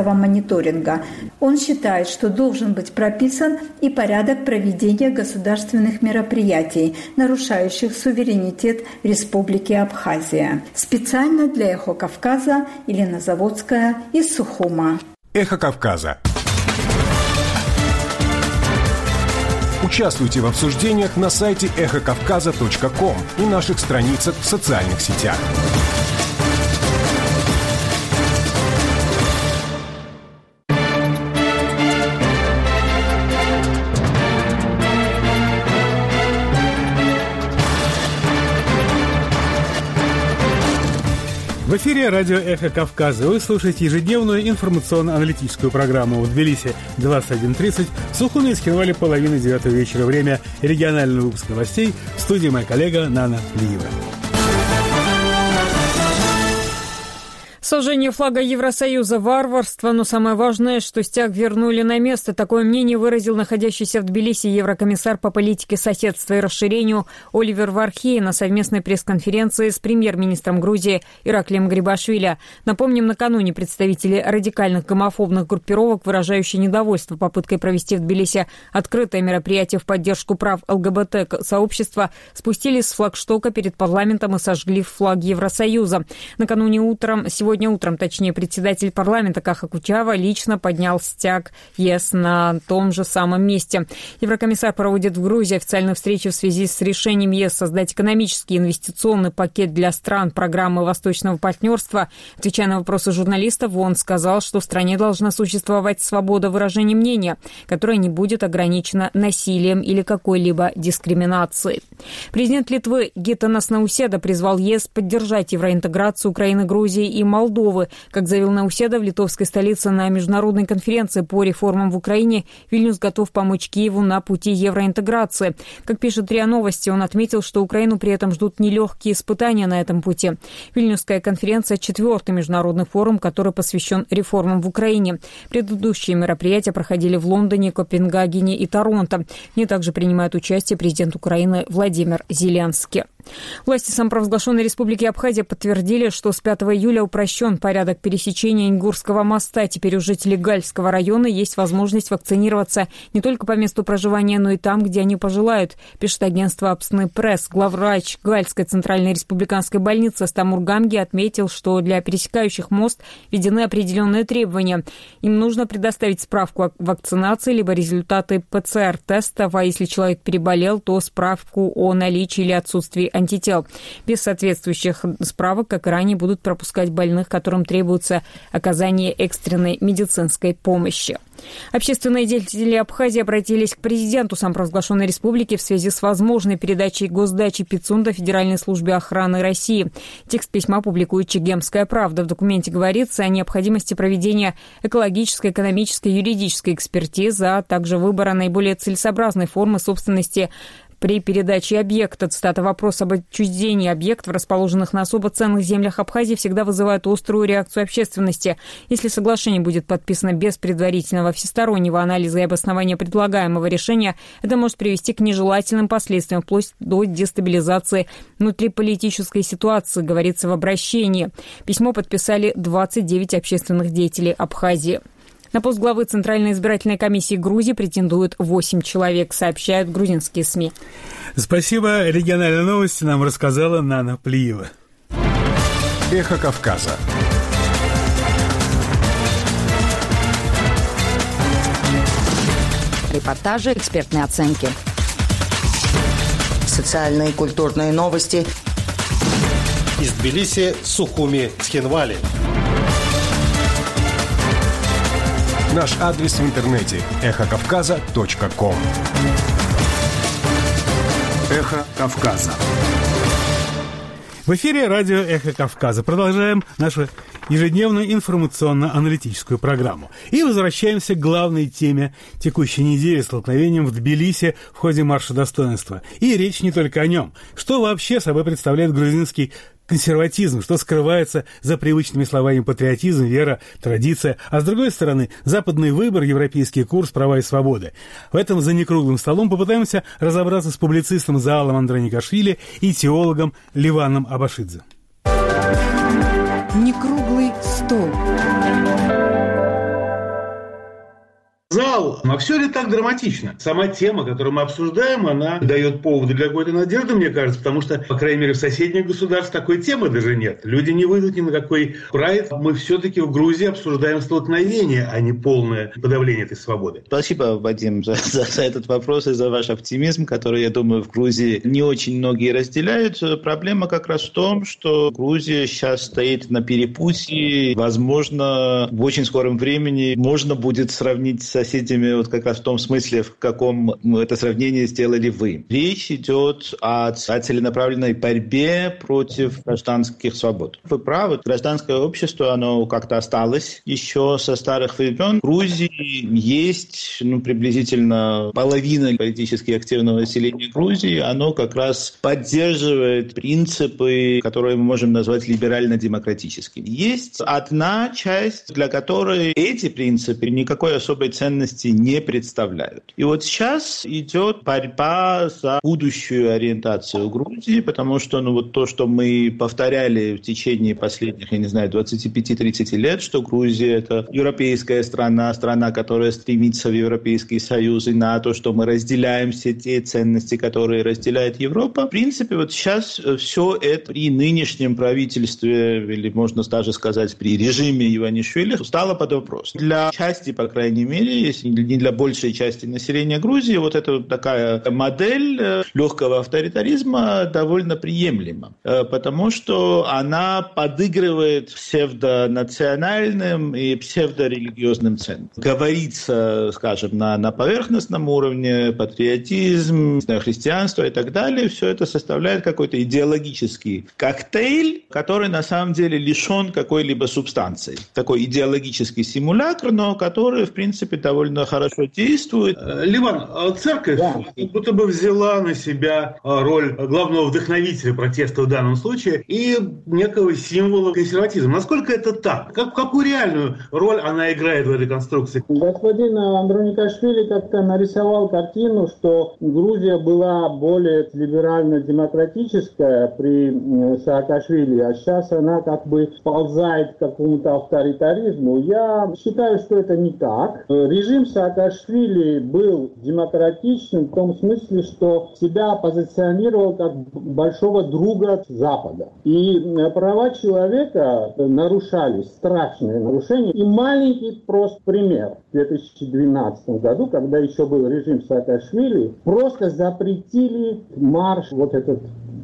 этого мониторинга. Он считает, что должен быть прописан и порядок проведения государственных мероприятий, нарушающих суверенитет Республики Абхазия. Специально для «Эхо Кавказа» Елена Заводская из Сухума. «Эхо Кавказа». Участвуйте в обсуждениях на сайте эхокавказа.ком и наших страницах в социальных сетях. В эфире радио «Эхо Кавказа». Вы слушаете ежедневную информационно-аналитическую программу в Тбилиси 21:30, в Сухуме и Схинвале 8:30 вечера. Время регионального выпуска новостей. В студии моя коллега Нана Плиева. Сожжение флага Евросоюза – варварство, но самое важное, что стяг вернули на место. Такое мнение выразил находящийся в Тбилиси еврокомиссар по политике соседства и расширению Оливер Вархей на совместной пресс-конференции с премьер-министром Грузии Ираклием Грибашвили. Напомним, накануне представители радикальных гомофобных группировок, выражающие недовольство попыткой провести в Тбилиси открытое мероприятие в поддержку прав ЛГБТ-сообщества, спустились с флагштока перед парламентом и сожгли флаг Евросоюза. Сегодня утром, председатель парламента Каха Кучава лично поднял стяг ЕС на том же самом месте. Еврокомиссар проводит в Грузии официальную встречу в связи с решением ЕС создать экономический и инвестиционный пакет для стран программы Восточного партнерства. Отвечая на вопросы журналистов, он сказал, что в стране должна существовать свобода выражения мнения, которая не будет ограничена насилием или какой-либо дискриминацией. Президент Литвы Гитанас Науседа призвал ЕС поддержать евроинтеграцию Украины, Грузии и Молдовы. Как заявил Науседа в литовской столице на международной конференции по реформам в Украине, Вильнюс готов помочь Киеву на пути евроинтеграции. Как пишет РИА Новости, он отметил, что Украину при этом ждут нелегкие испытания на этом пути. Вильнюсская конференция – 4-й международный форум, который посвящен реформам в Украине. Предыдущие мероприятия проходили в Лондоне, Копенгагене и Торонто. В ней также принимает участие президент Украины Владимир Зеленский. Власти самопровозглашенной Республики Абхазия подтвердили, что с 5 июля упрощен порядок пересечения Ингурского моста. Теперь у жителей Гальского района есть возможность вакцинироваться не только по месту проживания, но и там, где они пожелают, пишет агентство Апсны Пресс. Главврач Гальской центральной республиканской больницы Стамур Гамги отметил, что для пересекающих мост введены определенные требования. Им нужно предоставить справку о вакцинации, либо результаты ПЦР-тестов, а если человек переболел, то справку о наличии или отсутствии антител. Без соответствующих справок, как и ранее, будут пропускать больных, которым требуется оказание экстренной медицинской помощи. Общественные деятели Абхазии обратились к президенту самопровозглашенной республики в связи с возможной передачей госдачи Пицунда Федеральной службе охраны России. Текст письма публикует Чегемская правда. В документе говорится о необходимости проведения экологической, экономической, юридической экспертизы, а также выбора наиболее целесообразной формы собственности при передаче объекта. Цитата: «Вопрос об отчуждении объектов, расположенных на особо ценных землях Абхазии, всегда вызывает острую реакцию общественности. Если соглашение будет подписано без предварительного всестороннего анализа и обоснования предлагаемого решения, это может привести к нежелательным последствиям, вплоть до дестабилизации внутриполитической ситуации», говорится в обращении. Письмо подписали 29 общественных деятелей Абхазии. На пост главы Центральной избирательной комиссии Грузии претендуют 8 человек, сообщают грузинские СМИ. Спасибо. Региональные новости нам рассказала Нана Плиева. Эхо Кавказа. Репортажи, экспертные оценки. Социальные и культурные новости. Из Тбилиси, Сухуми, Схинвали. Наш адрес в интернете – эхокавказа.ком. Эхо Кавказа. В эфире радио «Эхо Кавказа». Продолжаем нашу ежедневную информационно-аналитическую программу. И возвращаемся к главной теме текущей недели – столкновением в Тбилиси в ходе марша достоинства. И речь не только о нем. Что вообще собой представляет грузинский консерватизм, что скрывается за привычными словами патриотизм, вера, традиция, а с другой стороны западный выбор, европейский курс, права и свободы. В этом за некруглым столом попытаемся разобраться с публицистом Заалом Андроникашвили и теологом Ливаном Абашидзе. Некруглый стол. Зал, а все ли так драматично? Сама тема, которую мы обсуждаем, она дает поводы для какой-то надежды, мне кажется, потому что, по крайней мере, в соседних государствах такой темы даже нет. Люди не выйдут ни на какой прайд. Мы все-таки в Грузии обсуждаем столкновение, а не полное подавление этой свободы. Спасибо, Вадим, за этот вопрос и за ваш оптимизм, который, я думаю, в Грузии не очень многие разделяют. Проблема как раз в том, что Грузия сейчас стоит на перепутье. Возможно, в очень скором времени можно будет сравнить с соседями вот как раз в том смысле, в каком это сравнение сделали вы. Речь идет о целенаправленной борьбе против гражданских свобод. Вы правы, гражданское общество, оно как-то осталось еще со старых времен. В Грузии есть приблизительно половина политически активного населения Грузии, оно как раз поддерживает принципы, которые мы можем назвать либерально-демократическими. Есть одна часть, для которой эти принципы никакой особой ценности не представляют. И вот сейчас идет борьба за будущую ориентацию Грузии, потому что то, что мы повторяли в течение последних, 25-30 лет, что Грузия — это европейская страна, которая стремится в Европейский Союз и НАТО, что мы разделяем все те ценности, которые разделяет Европа. В принципе, вот сейчас все это при нынешнем правительстве, или можно даже сказать, при режиме Иванишвили, стало под вопрос. Для части, по крайней мере, если не для большей части населения Грузии, вот эта такая модель легкого авторитаризма довольно приемлема, потому что она подыгрывает псевдонациональным и псевдорелигиозным ценностям. Говорится, скажем, на поверхностном уровне, патриотизм, христианство и так далее, все это составляет какой-то идеологический коктейль, который на самом деле лишен какой-либо субстанции. Такой идеологический симулятор, но который, в принципе, довольно хорошо действует. Ливан, церковь будто бы взяла на себя роль главного вдохновителя протеста в данном случае и некого символа консерватизма. Насколько это так? Какую реальную роль она играет в этой конструкции? Господин Андроникашвили как-то нарисовал картину, что Грузия была более либерально-демократическая при Саакашвили, а сейчас она как бы сползает к какому-то авторитаризму. Я считаю, что это не так. Режим Саакашвили был демократичным в том смысле, что себя позиционировал как большого друга Запада. И права человека нарушались, страшные нарушения. И маленький просто пример. В 2012 году, когда еще был режим Саакашвили, просто запретили марш вот этот.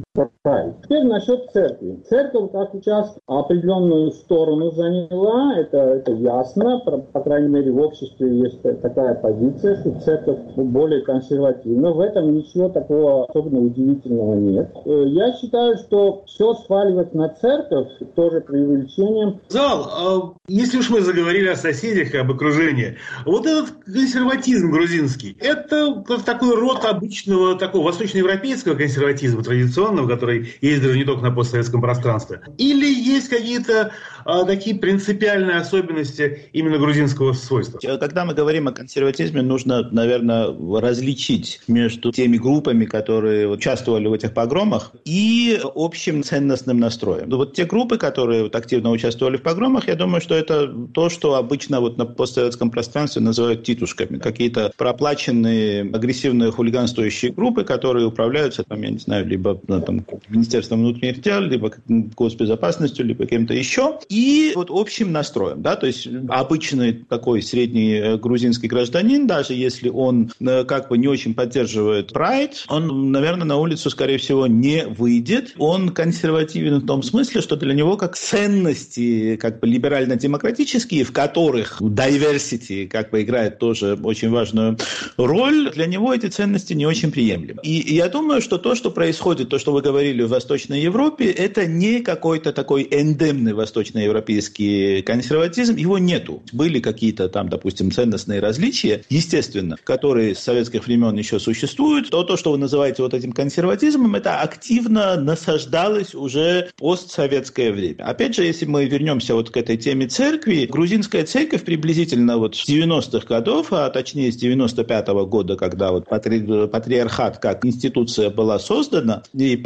Теперь насчет церкви. Церковь, как сейчас, определенную сторону заняла, это ясно, по крайней мере в обществе есть такая позиция, что церковь более консервативна. В этом ничего такого особенно удивительного нет. Я считаю, что все сваливать на церковь тоже преувеличением. Зал, если уж мы заговорили о соседях и об окружении, вот этот консерватизм грузинский, это такой род обычного такого восточноевропейского консерватизма традиционного, который есть даже не только на постсоветском пространстве? Или есть какие-то такие принципиальные особенности именно грузинского свойства? Когда мы говорим о консерватизме, нужно, наверное, различить между теми группами, которые участвовали в этих погромах, и общим ценностным настроем. Вот те группы, которые активно участвовали в погромах, я думаю, что это то, что обычно на постсоветском пространстве называют титушками. Какие-то проплаченные, агрессивные хулиганствующие группы, которые управляются, либо Министерством внутренних дел, либо госбезопасностью, либо кем-то еще. И вот общим настроем, то есть обычный такой средний грузинский гражданин, даже если он как бы не очень поддерживает прайд, он, наверное, на улицу, скорее всего, не выйдет. Он консервативен в том смысле, что для него как ценности, как бы либерально-демократические, в которых diversity как бы играет тоже очень важную роль, для него эти ценности не очень приемлемы. И я думаю, что то, что происходит, то, что вы говорили в Восточной Европе, это не какой-то такой эндемный восточноевропейский консерватизм, его нету. Были какие-то там, допустим, ценностные различия, естественно, которые с советских времен еще существуют. То, что вы называете вот этим консерватизмом, это активно насаждалось уже в постсоветское время. Опять же, если мы вернемся вот к этой теме церкви, грузинская церковь приблизительно вот с 90-х годов, а точнее с 95-го года, когда вот патриархат как институция была создана, и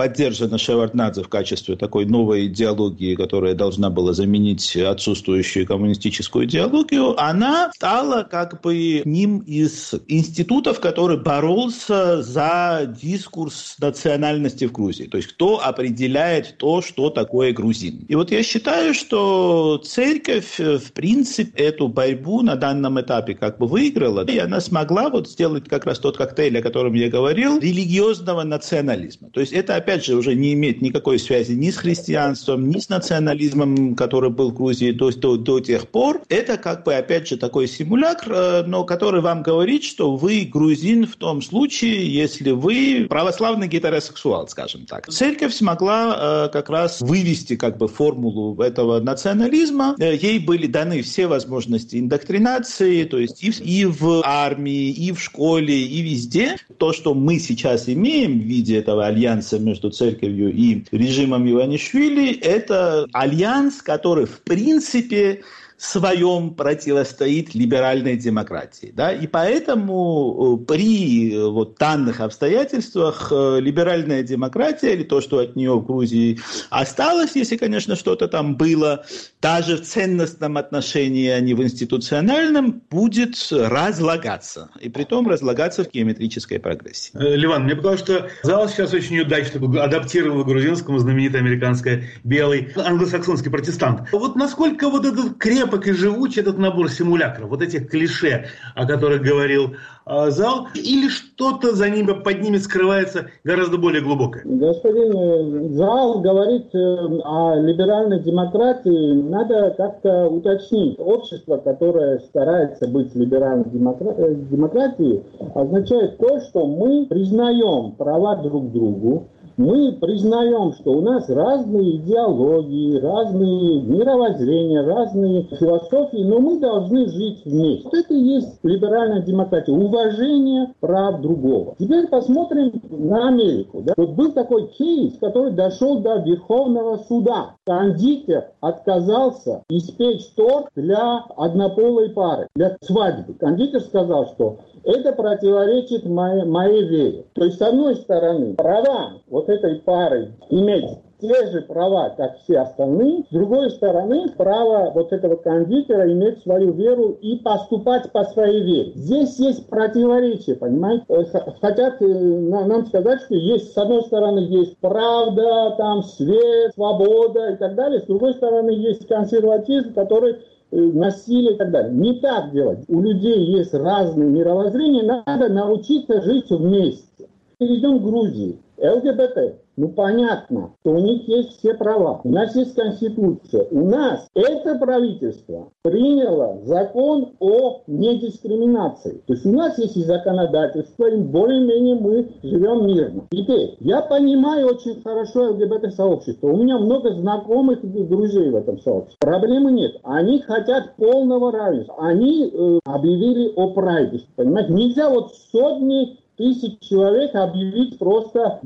поддержана Шеварднадзе в качестве такой новой идеологии, которая должна была заменить отсутствующую коммунистическую идеологию, она стала как бы одним из институтов, который боролся за дискурс национальности в Грузии. То есть кто определяет то, что такое грузин. И вот я считаю, что церковь, в принципе, эту борьбу на данном этапе как бы выиграла, и она смогла вот сделать как раз тот коктейль, о котором я говорил, религиозного национализма. То есть это, опять же, уже не имеет никакой связи ни с христианством, ни с национализмом, который был в Грузии до тех пор. Это как бы, опять же, такой симулякр, но который вам говорит, что вы грузин в том случае, если вы православный гетеросексуал, скажем так. Церковь смогла как раз вывести как бы формулу этого национализма. Ей были даны все возможности индоктринации, то есть и в армии, и в школе, и везде. То, что мы сейчас имеем в виде этого альянса между церковью и режимом Иванишвили, это альянс, который в принципе своем противостоит либеральной демократии. Да? И поэтому при вот данных обстоятельствах либеральная демократия, или то, что от нее в Грузии осталось, если, конечно, что-то там было, даже в ценностном отношении, а не в институциональном, будет разлагаться. И притом разлагаться в геометрической прогрессии. Ливан, мне показалось, что зал сейчас очень удачно адаптировал к грузинскому знаменитое американское белый англосаксонский протестант. Вот насколько вот этот крепок и живучий этот набор симулякров, вот этих клише, о которых говорил зал, или что-то за ними под ними скрывается гораздо более глубокое? Господин зал говорит о либеральной демократии, надо как-то уточнить. Общество, которое старается быть либеральной демократией, означает то, что мы признаем права друг другу, мы признаем, что у нас разные идеологии, разные мировоззрения, разные философии, но мы должны жить вместе. Вот это и есть либеральная демократия, уважение прав другого. Теперь посмотрим на Америку. Да? Вот был такой кейс, который дошел до Верховного суда. Кондитер отказался испечь торт для однополой пары, для свадьбы. Кондитер сказал, что это противоречит моей вере. То есть, с одной стороны, права вот этой пары иметь те же права, как все остальные. С другой стороны, право вот этого кондитера иметь свою веру и поступать по своей вере. Здесь есть противоречие, понимаете? Хотят нам сказать, что есть, с одной стороны, есть правда, там, свет, свобода и так далее. С другой стороны, есть консерватизм, который насилие и так далее. Не так делать. У людей есть разные мировоззрения, надо научиться жить вместе. Перейдем к Грузии. ЛГБТ. Ну, понятно, что у них есть все права. У нас есть Конституция. У нас это правительство приняло закон о недискриминации. То есть у нас есть и законодательство, и более-менее мы живем мирно. Теперь, я понимаю очень хорошо ЛГБТ-сообщество. У меня много знакомых и друзей в этом сообществе. Проблемы нет. Они хотят полного равенства. Они объявили о прайде. Понимаете, нельзя вот сотни тысяч человек объявить просто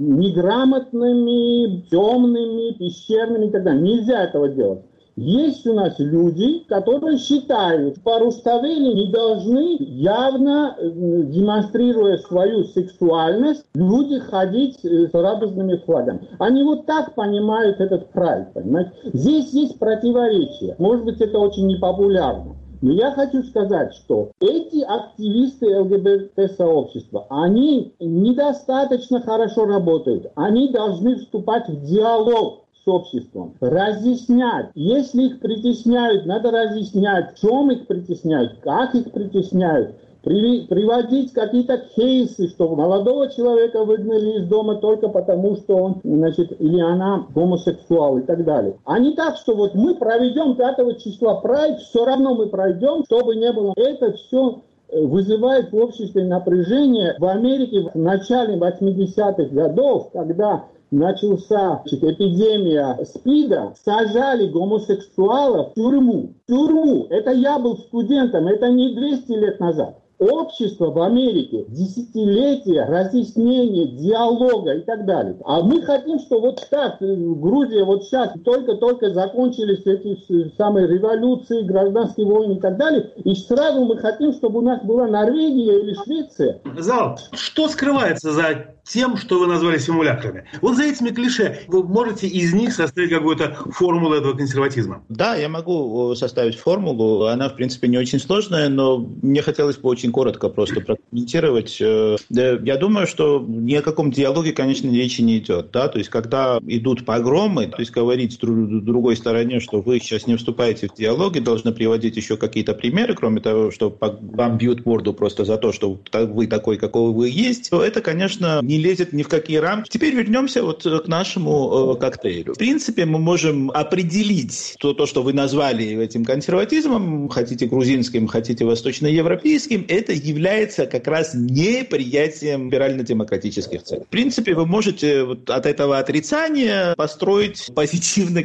неграмотными, темными, пещерными и так далее. Нельзя этого делать. Есть у нас люди, которые считают, что руставели не должны, явно демонстрируя свою сексуальность, люди ходить с радужными флагами. Они вот так понимают этот прайд, понимаете? Здесь есть противоречия. Может быть, это очень непопулярно. Но я хочу сказать, что эти активисты ЛГБТ-сообщества, они недостаточно хорошо работают. Они должны вступать в диалог с обществом, разъяснять. Если их притесняют, надо разъяснять, в чем их притесняют, как их притесняют. Приводить какие-то кейсы, что молодого человека выгнали из дома только потому, что он, или она гомосексуал и так далее. А не так, что вот мы проведем 5 числа прайд, все равно мы пройдем, чтобы не было. Это все вызывает в обществе напряжение. В Америке в начале 80-х годов, когда начался эпидемия СПИДа, сажали гомосексуалов в тюрьму. Это я был студентом, это не 200 лет назад. общество в Америке, десятилетия разъяснения, диалога и так далее. А мы хотим, что вот так, Грузия вот сейчас только закончились эти самые революции, гражданские войны и так далее, и сразу мы хотим, чтобы у нас была Норвегия или Швеция. Зал, что скрывается за тем, что вы назвали симулякрами? Вот за этими клише вы можете из них составить какую-то формулу этого консерватизма? Да, я могу составить формулу. Она, в принципе, не очень сложная, но мне хотелось бы очень коротко просто прокомментировать. Я думаю, что ни о каком диалоге, конечно, речи не идет. Да? То есть, когда идут погромы, то есть говорить другой стороне, что вы сейчас не вступаете в диалог и должны приводить еще какие-то примеры, кроме того, что вам бьют морду просто за то, что вы такой, какой вы есть, то это, конечно, не лезет ни в какие рамки. Теперь вернемся вот к нашему коктейлю. В принципе, мы можем определить то, что вы назвали этим консерватизмом, хотите грузинским, хотите восточноевропейским, это является как раз неприятием либерально-демократических целей. В принципе, вы можете вот от этого отрицания построить позитивный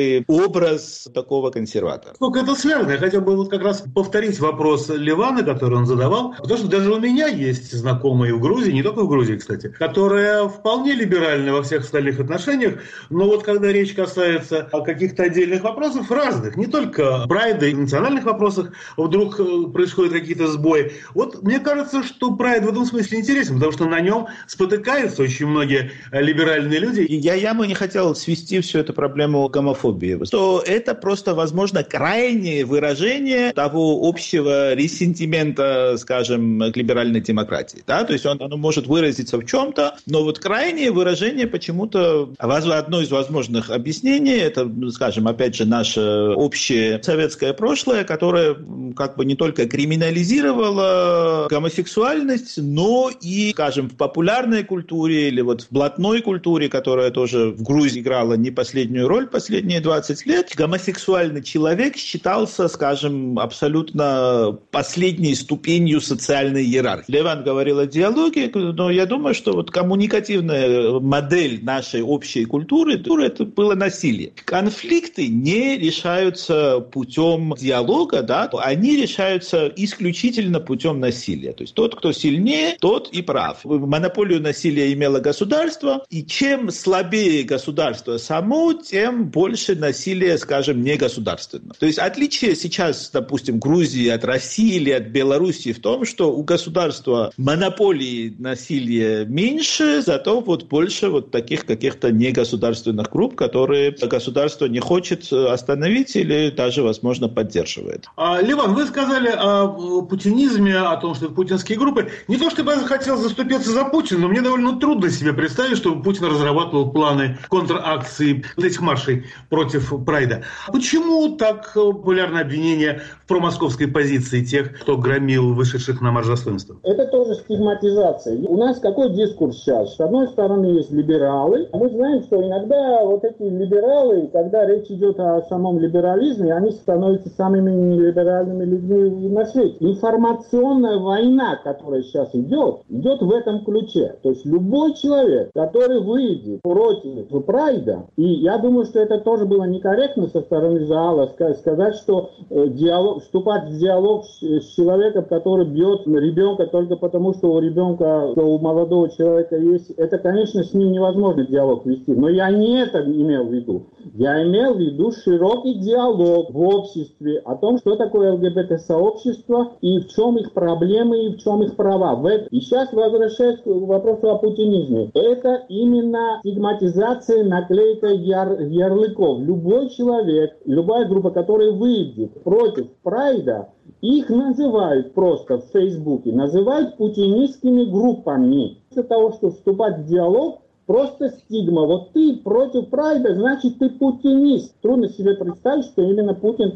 образ такого консерватора. Сколько это связано? Я хотел бы вот как раз повторить вопрос Левана, который он задавал, потому что даже у меня есть знакомые в Грузии, не только в Грузии, кстати, которые вполне либеральны во всех остальных отношениях, но вот когда речь касается каких-то отдельных вопросов, разных, не только прайда и национальных вопросах, вдруг происходят какие-то сбои. Вот мне кажется, что прайд в этом смысле интересен, потому что на нем спотыкаются очень многие либеральные люди. Я бы не хотел свести всю эту проблему к гомофобии, что это просто, возможно, крайнее выражение того общего ресентимента, скажем, к либеральной демократии. Да? То есть оно может выразиться в чем-то, но вот крайнее выражение почему-то, одно из возможных объяснений, это, скажем, опять же, наше общее советское прошлое, которое как бы не только криминализировало гомосексуальность, но и, скажем, в популярной культуре или вот в блатной культуре, которая тоже в Грузии играла не последнюю роль последние 20 лет, гомосексуальный человек считался, скажем, абсолютно последней ступенью социальной иерархии. Леван говорил о диалоге, но я думаю, что вот коммуникативная модель нашей общей культуры это было насилие. Конфликты не решаются путем диалога, да, они решаются исключительно путем насилия. То есть тот, кто сильнее, тот и прав. Монополию насилия имело государство, и чем слабее государство само, тем больше насилия, скажем, негосударственного. То есть отличие сейчас, допустим, Грузии от России или от Белоруссии в том, что у государства монополии насилия меньше, зато вот больше вот таких каких-то негосударственных групп, которые государство не хочет остановить или даже, возможно, поддерживает. Леван, вы сказали о путинизме, о том, что это путинские группы. Не то чтобы я хотел заступиться за Путина, но мне довольно трудно себе представить, чтобы Путин разрабатывал планы контракции этих маршей против Прайда. Почему так популярно обвинение в промосковской позиции тех, кто громил вышедших на марш достоинства? Это тоже стигматизация. У нас какой дискурс сейчас? С одной стороны есть либералы. Мы знаем, что иногда вот эти либералы, когда речь идет о самом либерализме, они становятся самыми нелиберальными людьми на свете. Информационная война, которая сейчас идет в этом ключе. То есть любой человек, который выйдет против Прайда, и я думаю, что это тоже было некорректно со стороны зала, сказать, что вступать в диалог с человеком, который бьет ребенка только потому, что у ребенка, что у молодого человека есть, это, конечно, с ним невозможно диалог вести. Но я не это имел в виду. Я имел в виду широкий диалог в обществе о том, что такое ЛГБТ-сообщество и в чем их проблемы и в чем их права. И сейчас возвращаясь к вопросу о путинизме. Это именно стигматизация, наклейка ярлыков. Любой человек, любая группа, которая выйдет против Прайда, их называют просто в Фейсбуке, называют путинистскими группами. Вместо того, чтобы вступать в диалог, просто стигма. Вот ты против Прайда, значит ты путинист. Трудно себе представить, что именно Путин,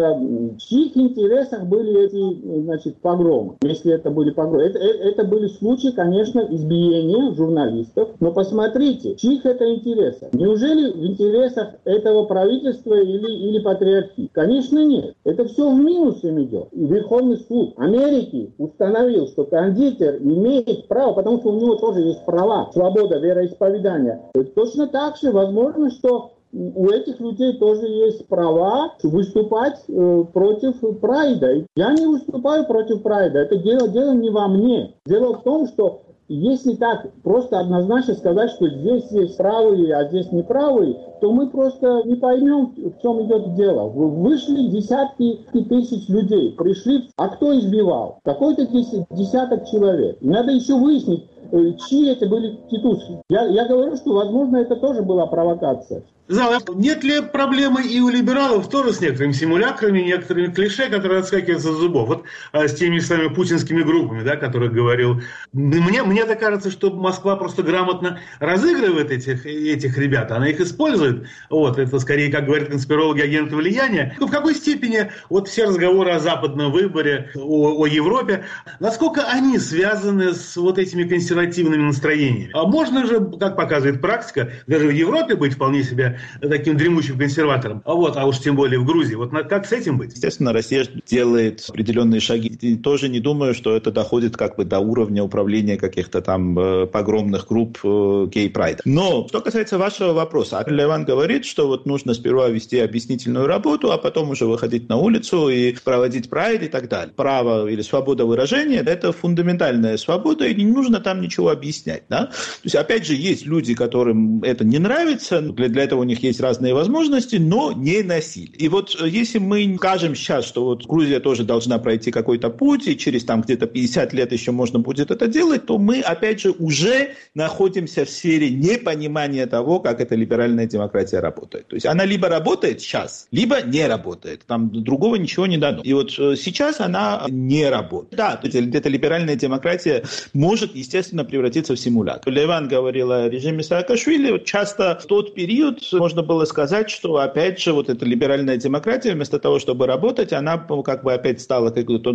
в чьих интересах были эти, погромы. Если это были погромы. Это были случаи, конечно, избиения журналистов. Но посмотрите, чьих это интересов? Неужели в интересах этого правительства или патриархии? Конечно, нет. Это все в минус им идет. И Верховный суд Америки установил, что кондитер имеет право, потому что у него тоже есть права, свобода вероисповедания. Точно так же возможно, что у этих людей тоже есть права выступать против прайда. Я не выступаю против прайда. Это дело не во мне. Дело в том, что если так просто однозначно сказать, что здесь есть правые, а здесь неправые, то мы просто не поймем, в чем идет дело. Вышли десятки тысяч людей, пришли, а кто избивал? Какой-то десяток человек. Надо еще выяснить, чьи это были титушки. Я говорю, что, возможно, это тоже была провокация. Нет ли проблемы и у либералов тоже с некоторыми симулякрами, некоторыми клише, которые отскакивают с зубов? Вот с теми самыми путинскими группами, да, о которых говорил. Мне так кажется, что Москва просто грамотно разыгрывает этих ребят, она их использует. Вот, это скорее, как говорят конспирологи, агенты влияния. Но в какой степени вот все разговоры о западном выборе, о Европе, насколько они связаны с вот этими консервативными настроениями? А можно же, как показывает практика, даже в Европе быть вполне себе таким дремучим консерватором, а уж тем более в Грузии. Вот как с этим быть? Естественно, Россия делает определенные шаги. И тоже не думаю, что это доходит как бы до уровня управления каких-то там погромных групп гей-прайда. Но, что касается вашего вопроса, Леван говорит, что вот нужно сперва вести объяснительную работу, а потом уже выходить на улицу и проводить прайд и так далее. Право или свобода выражения – это фундаментальная свобода, и не нужно там ничего объяснять. Да? То есть, опять же, есть люди, которым это не нравится, для этого у них есть разные возможности, но не насилие. И вот если мы скажем сейчас, что вот Грузия тоже должна пройти какой-то путь, и через там где-то 50 лет еще можно будет это делать, то мы, опять же, уже находимся в сфере непонимания того, как эта либеральная демократия работает. То есть она либо работает сейчас, либо не работает. Там другого ничего не дано. И вот сейчас она не работает. Да, то есть эта либеральная демократия может, естественно, превратиться в симулятор. Леван говорил о режиме Саакашвили. Вот часто в тот период можно было сказать, что, опять же, вот эта либеральная демократия, вместо того, чтобы работать, она как бы опять стала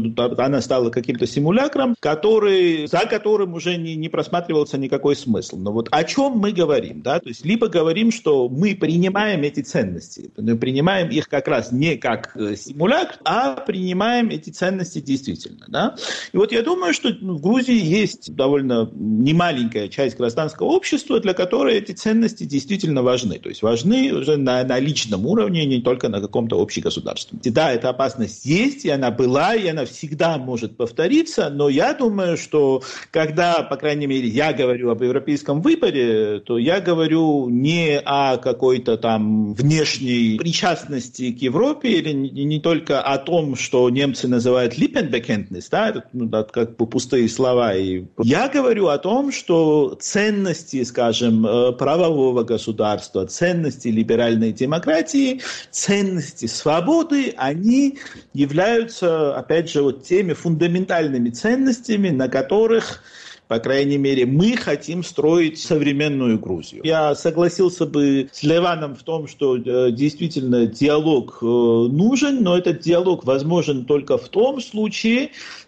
каким-то симулякром, за которым уже не просматривался никакой смысл. Но вот о чем мы говорим? Да? То есть либо говорим, что мы принимаем эти ценности, мы принимаем их как раз не как симулякр, а принимаем эти ценности действительно. Да? И вот я думаю, что в Грузии есть довольно немаленькая часть гражданского общества, для которой эти ценности действительно важны. То есть важны уже на личном уровне, не только на каком-то общегосударственном. И да, эта опасность есть, и она была, и она всегда может повториться, но я думаю, что когда, по крайней мере, я говорю об европейском выборе, то я говорю не о какой-то там внешней причастности к Европе, или не только о том, что немцы называют Lippenbekenntnis, да, это как бы пустые слова. И я говорю о том, что ценности, скажем, правового государства, ценности либеральной демократии, ценности свободы, они являются, опять же, вот теми фундаментальными ценностями, на которых, по крайней мере, мы хотим строить современную Грузию. Я согласился бы с Леваном в том, что действительно диалог нужен, но этот диалог возможен только в том случае,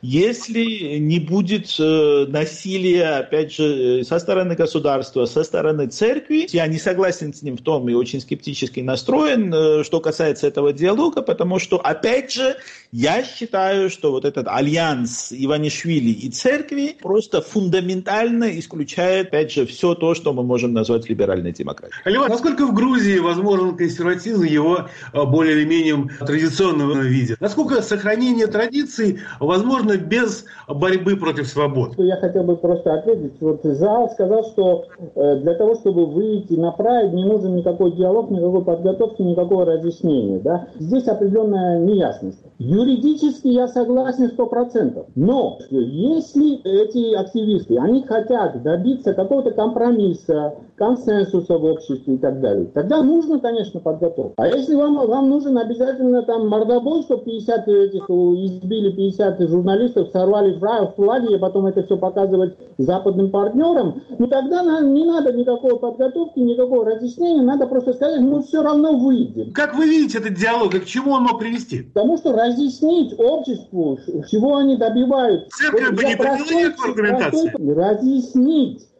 если не будет насилия, опять же, со стороны государства, со стороны церкви. Я не согласен с ним в том и очень скептически настроен, что касается этого диалога, потому что, опять же, я считаю, что вот этот альянс Иванишвили и церкви просто фундаментально исключает, опять же, все то, что мы можем назвать либеральной демократией. Леван, насколько в Грузии возможен консерватизм в его более или менее традиционном виде? Насколько сохранение традиций возможно без борьбы против свобод? Я хотел бы просто ответить. Вот Зал сказал, что для того, чтобы выйти на прайд, не нужен никакой диалог, никакой подготовки, никакого разъяснения. Да? Здесь определенная неясность. Юридически я согласен 100%. Но если эти активисты, они хотят добиться какого-то компромисса, консенсуса в обществе и так далее, тогда нужно, конечно, подготовка. А если вам нужен обязательно там мордобой, чтобы 50 этих избили 50 журналистов, сорвали флаги, и потом это все показывать западным партнерам, ну тогда не надо никакой подготовки, никакого разъяснения, надо просто сказать, мы все равно выйдем. Как вы видите этот диалог и к чему он мог привести? Потому что разъяснить обществу, чего они добиваются. Церковь бы не привела к аргументации. Разъяснить,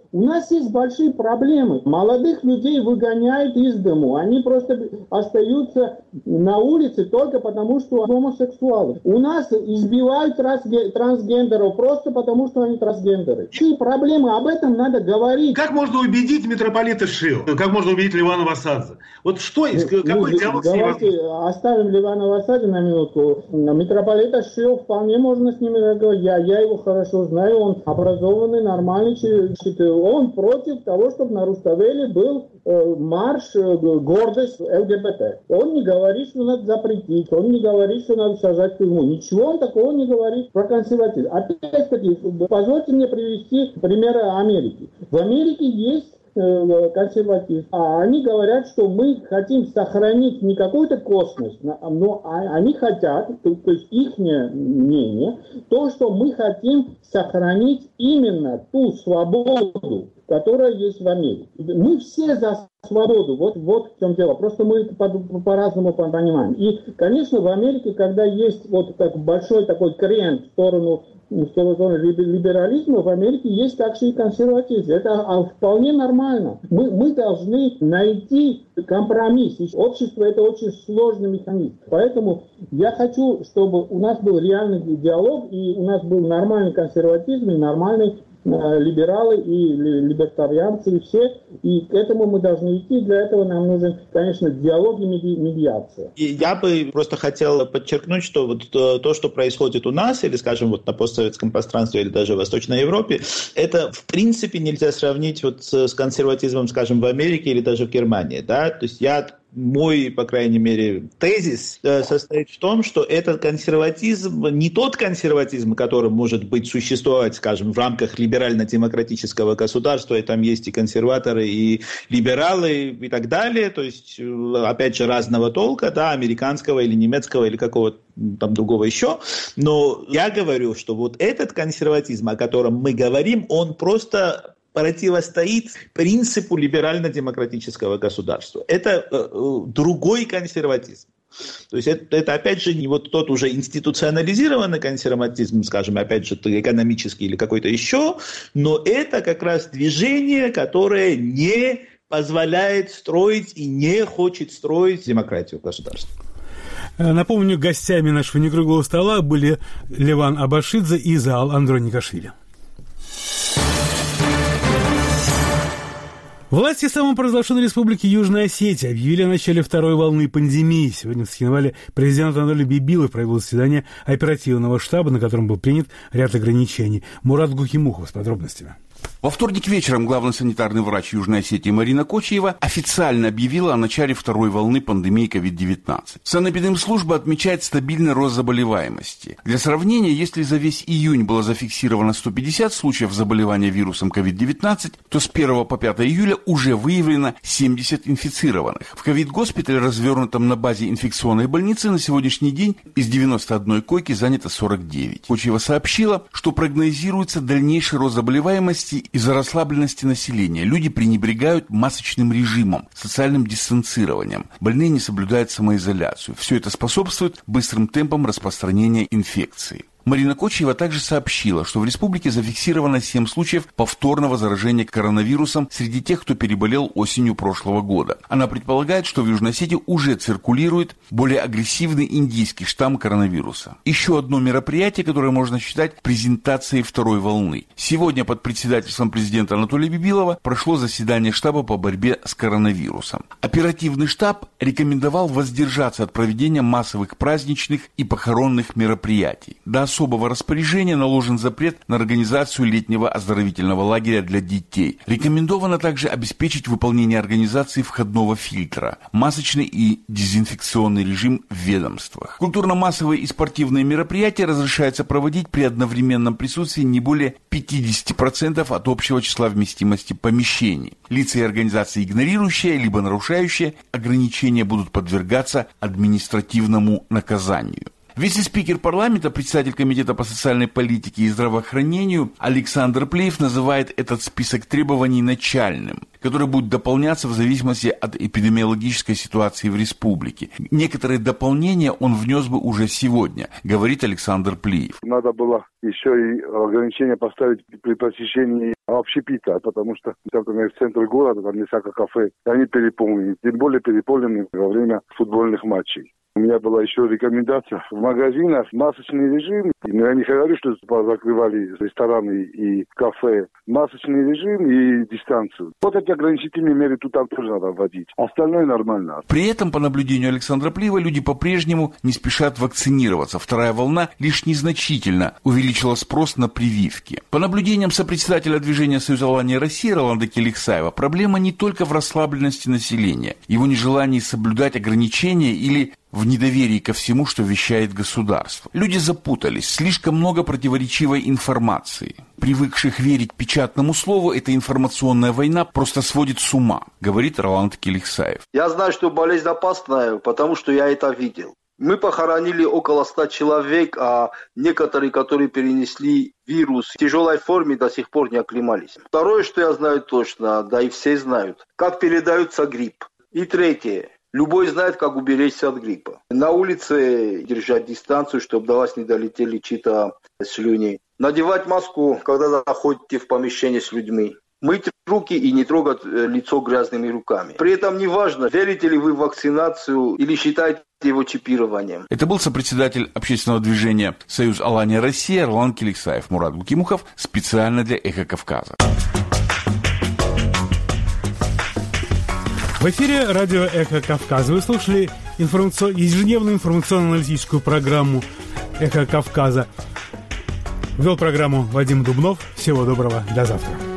У нас есть большие проблемы. Молодых людей выгоняют из дому. Они просто остаются на улице только потому, что гомосексуалы. У нас избивают трансгендеров просто потому, что они трансгендеры. Какие проблемы? Об этом надо говорить. Как можно убедить митрополита Шио? Как можно убедить Левана Васадзе? Вот что, какой диалог с ним? Давайте оставим Левана Васадзе на минутку. Митрополита Шио вполне можно с ними разговаривать. Я его хорошо знаю, он образованный, нормальный человек. Он против того, чтобы на Руставели был марш гордость ЛГБТ. Он не говорит, что надо запретить, он не говорит, что надо сажать в тюрьму. Ничего он такого не говорит про консерватизм. Опять-таки, позвольте мне привести примеры Америки. В Америке есть консерватизм. А они говорят, что мы хотим сохранить не какую-то косность, но они хотят, то есть их мнение, то, что мы хотим сохранить именно ту свободу, которая есть в Америке. Мы все за свободу. Вот в чем дело. Просто мы это по-разному понимаем. И, конечно, в Америке, когда есть вот так большой такой крен в сторону либерализма, в Америке есть также и консерватизм. Это вполне нормально. Мы должны найти компромисс. Общество – это очень сложный механизм. Поэтому я хочу, чтобы у нас был реальный диалог, и у нас был нормальный консерватизм, и нормальный либералы и либертарианцы, и все. И к этому мы должны идти. Для этого нам нужен, конечно, диалог и медиация. И я бы просто хотел подчеркнуть, что вот то, что происходит у нас, или, скажем, вот на постсоветском пространстве, или даже в Восточной Европе, это, в принципе, нельзя сравнить вот с консерватизмом, скажем, в Америке или даже в Германии. Да? То есть мой, по крайней мере, тезис состоит в том, что этот консерватизм, не тот консерватизм, который может быть существовать, скажем, в рамках либерально-демократического государства, и там есть и консерваторы, и либералы, и так далее, то есть, опять же, разного толка, да, американского или немецкого, или какого-то там другого еще, но я говорю, что вот этот консерватизм, о котором мы говорим, он просто противостоит принципу либерально-демократического государства. Это другой консерватизм. То есть это опять же не вот тот уже институционализированный консерватизм, скажем, опять же экономический или какой-то еще, но это как раз движение, которое не позволяет строить и не хочет строить демократию в государстве. Напомню, гостями нашего некруглого стола были Леван Абашидзе и Заал Андроникашвили. Власти самопровозглашенной республики Южная Осетия объявили о начале второй волны пандемии. Сегодня в Цхинвале президент Анатолий Бибилов провел заседание оперативного штаба, на котором был принят ряд ограничений. Мурат Гухимухов с подробностями. Во вторник вечером главный санитарный врач Южной Осетии Марина Кочиева официально объявила о начале второй волны пандемии COVID-19. Санэпидемслужба отмечает стабильный рост заболеваемости. Для сравнения, если за весь июнь было зафиксировано 150 случаев заболевания вирусом COVID-19, то с 1 по 5 июля уже выявлено 70 инфицированных. В ковид-госпитале, развернутом на базе инфекционной больницы, на сегодняшний день из 91 койки занято 49. Кочиева сообщила, что прогнозируется дальнейший рост заболеваемости из-за расслабленности населения. Люди пренебрегают масочным режимом, социальным дистанцированием. Больные не соблюдают самоизоляцию. Все это способствует быстрым темпам распространения инфекции. Марина Кочиева также сообщила, что в республике зафиксировано 7 случаев повторного заражения коронавирусом среди тех, кто переболел осенью прошлого года. Она предполагает, что в Южной Осетии уже циркулирует более агрессивный индийский штамм коронавируса. Еще одно мероприятие, которое можно считать презентацией второй волны. Сегодня под председательством президента Анатолия Бибилова прошло заседание штаба по борьбе с коронавирусом. Оперативный штаб рекомендовал воздержаться от проведения массовых праздничных и похоронных мероприятий. До особого распоряжения наложен запрет на организацию летнего оздоровительного лагеря для детей. Рекомендовано также обеспечить выполнение организации входного фильтра, масочный и дезинфекционный режим в ведомствах. Культурно-массовые и спортивные мероприятия разрешается проводить при одновременном присутствии не более 50% от общего числа вместимости помещений. Лица и организации, игнорирующие либо нарушающие ограничения, будут подвергаться административному наказанию. Вице-спикер парламента, председатель Комитета по социальной политике и здравоохранению Александр Плеев называет этот список требований начальным, который будет дополняться в зависимости от эпидемиологической ситуации в республике. Некоторые дополнения он внес бы уже сегодня, говорит Александр Плеев. Надо было еще и ограничения поставить при посещении общепита, потому что, например, в центре города, там несколько кафе, они переполнены, тем более переполнены во время футбольных матчей. У меня была еще рекомендация в магазинах масочный режим. Я не говорю, что закрывали рестораны и кафе. Масочный режим и дистанцию. Вот эти ограничительные меры тут там тоже надо вводить. Остальное нормально. При этом, по наблюдению Александра Плеева, люди по-прежнему не спешат вакцинироваться. Вторая волна лишь незначительно увеличила спрос на прививки. По наблюдениям сопредседателя движения «Союз Алания России» Роланда Келексаева, проблема не только в расслабленности населения, его нежелании соблюдать ограничения или в недоверии ко всему, что вещает государство. Люди запутались, слишком много противоречивой информации. Привыкших верить печатному слову, эта информационная война просто сводит с ума, говорит Роланд Келексаев. Я знаю, что болезнь опасная, потому что я это видел. Мы похоронили около 100 человек, а некоторые, которые перенесли вирус в тяжелой форме, до сих пор не оклемались. Второе, что я знаю точно, да и все знают, как передается грипп. И третье. Любой знает, как уберечься от гриппа. На улице держать дистанцию, чтобы до вас не долетели чьи-то слюни. Надевать маску, когда заходите в помещение с людьми. Мыть руки и не трогать лицо грязными руками. При этом не важно, верите ли вы в вакцинацию или считаете его чипированием. Это был сопредседатель общественного движения «Союз Алания Россия» Роланд Келексаев. Мурат Букимухов специально для «Эхо Кавказа». В эфире радио «Эхо Кавказа». Вы слушали ежедневную информационно-аналитическую программу «Эхо Кавказа». Вел программу Вадим Дубнов. Всего доброго. До завтра.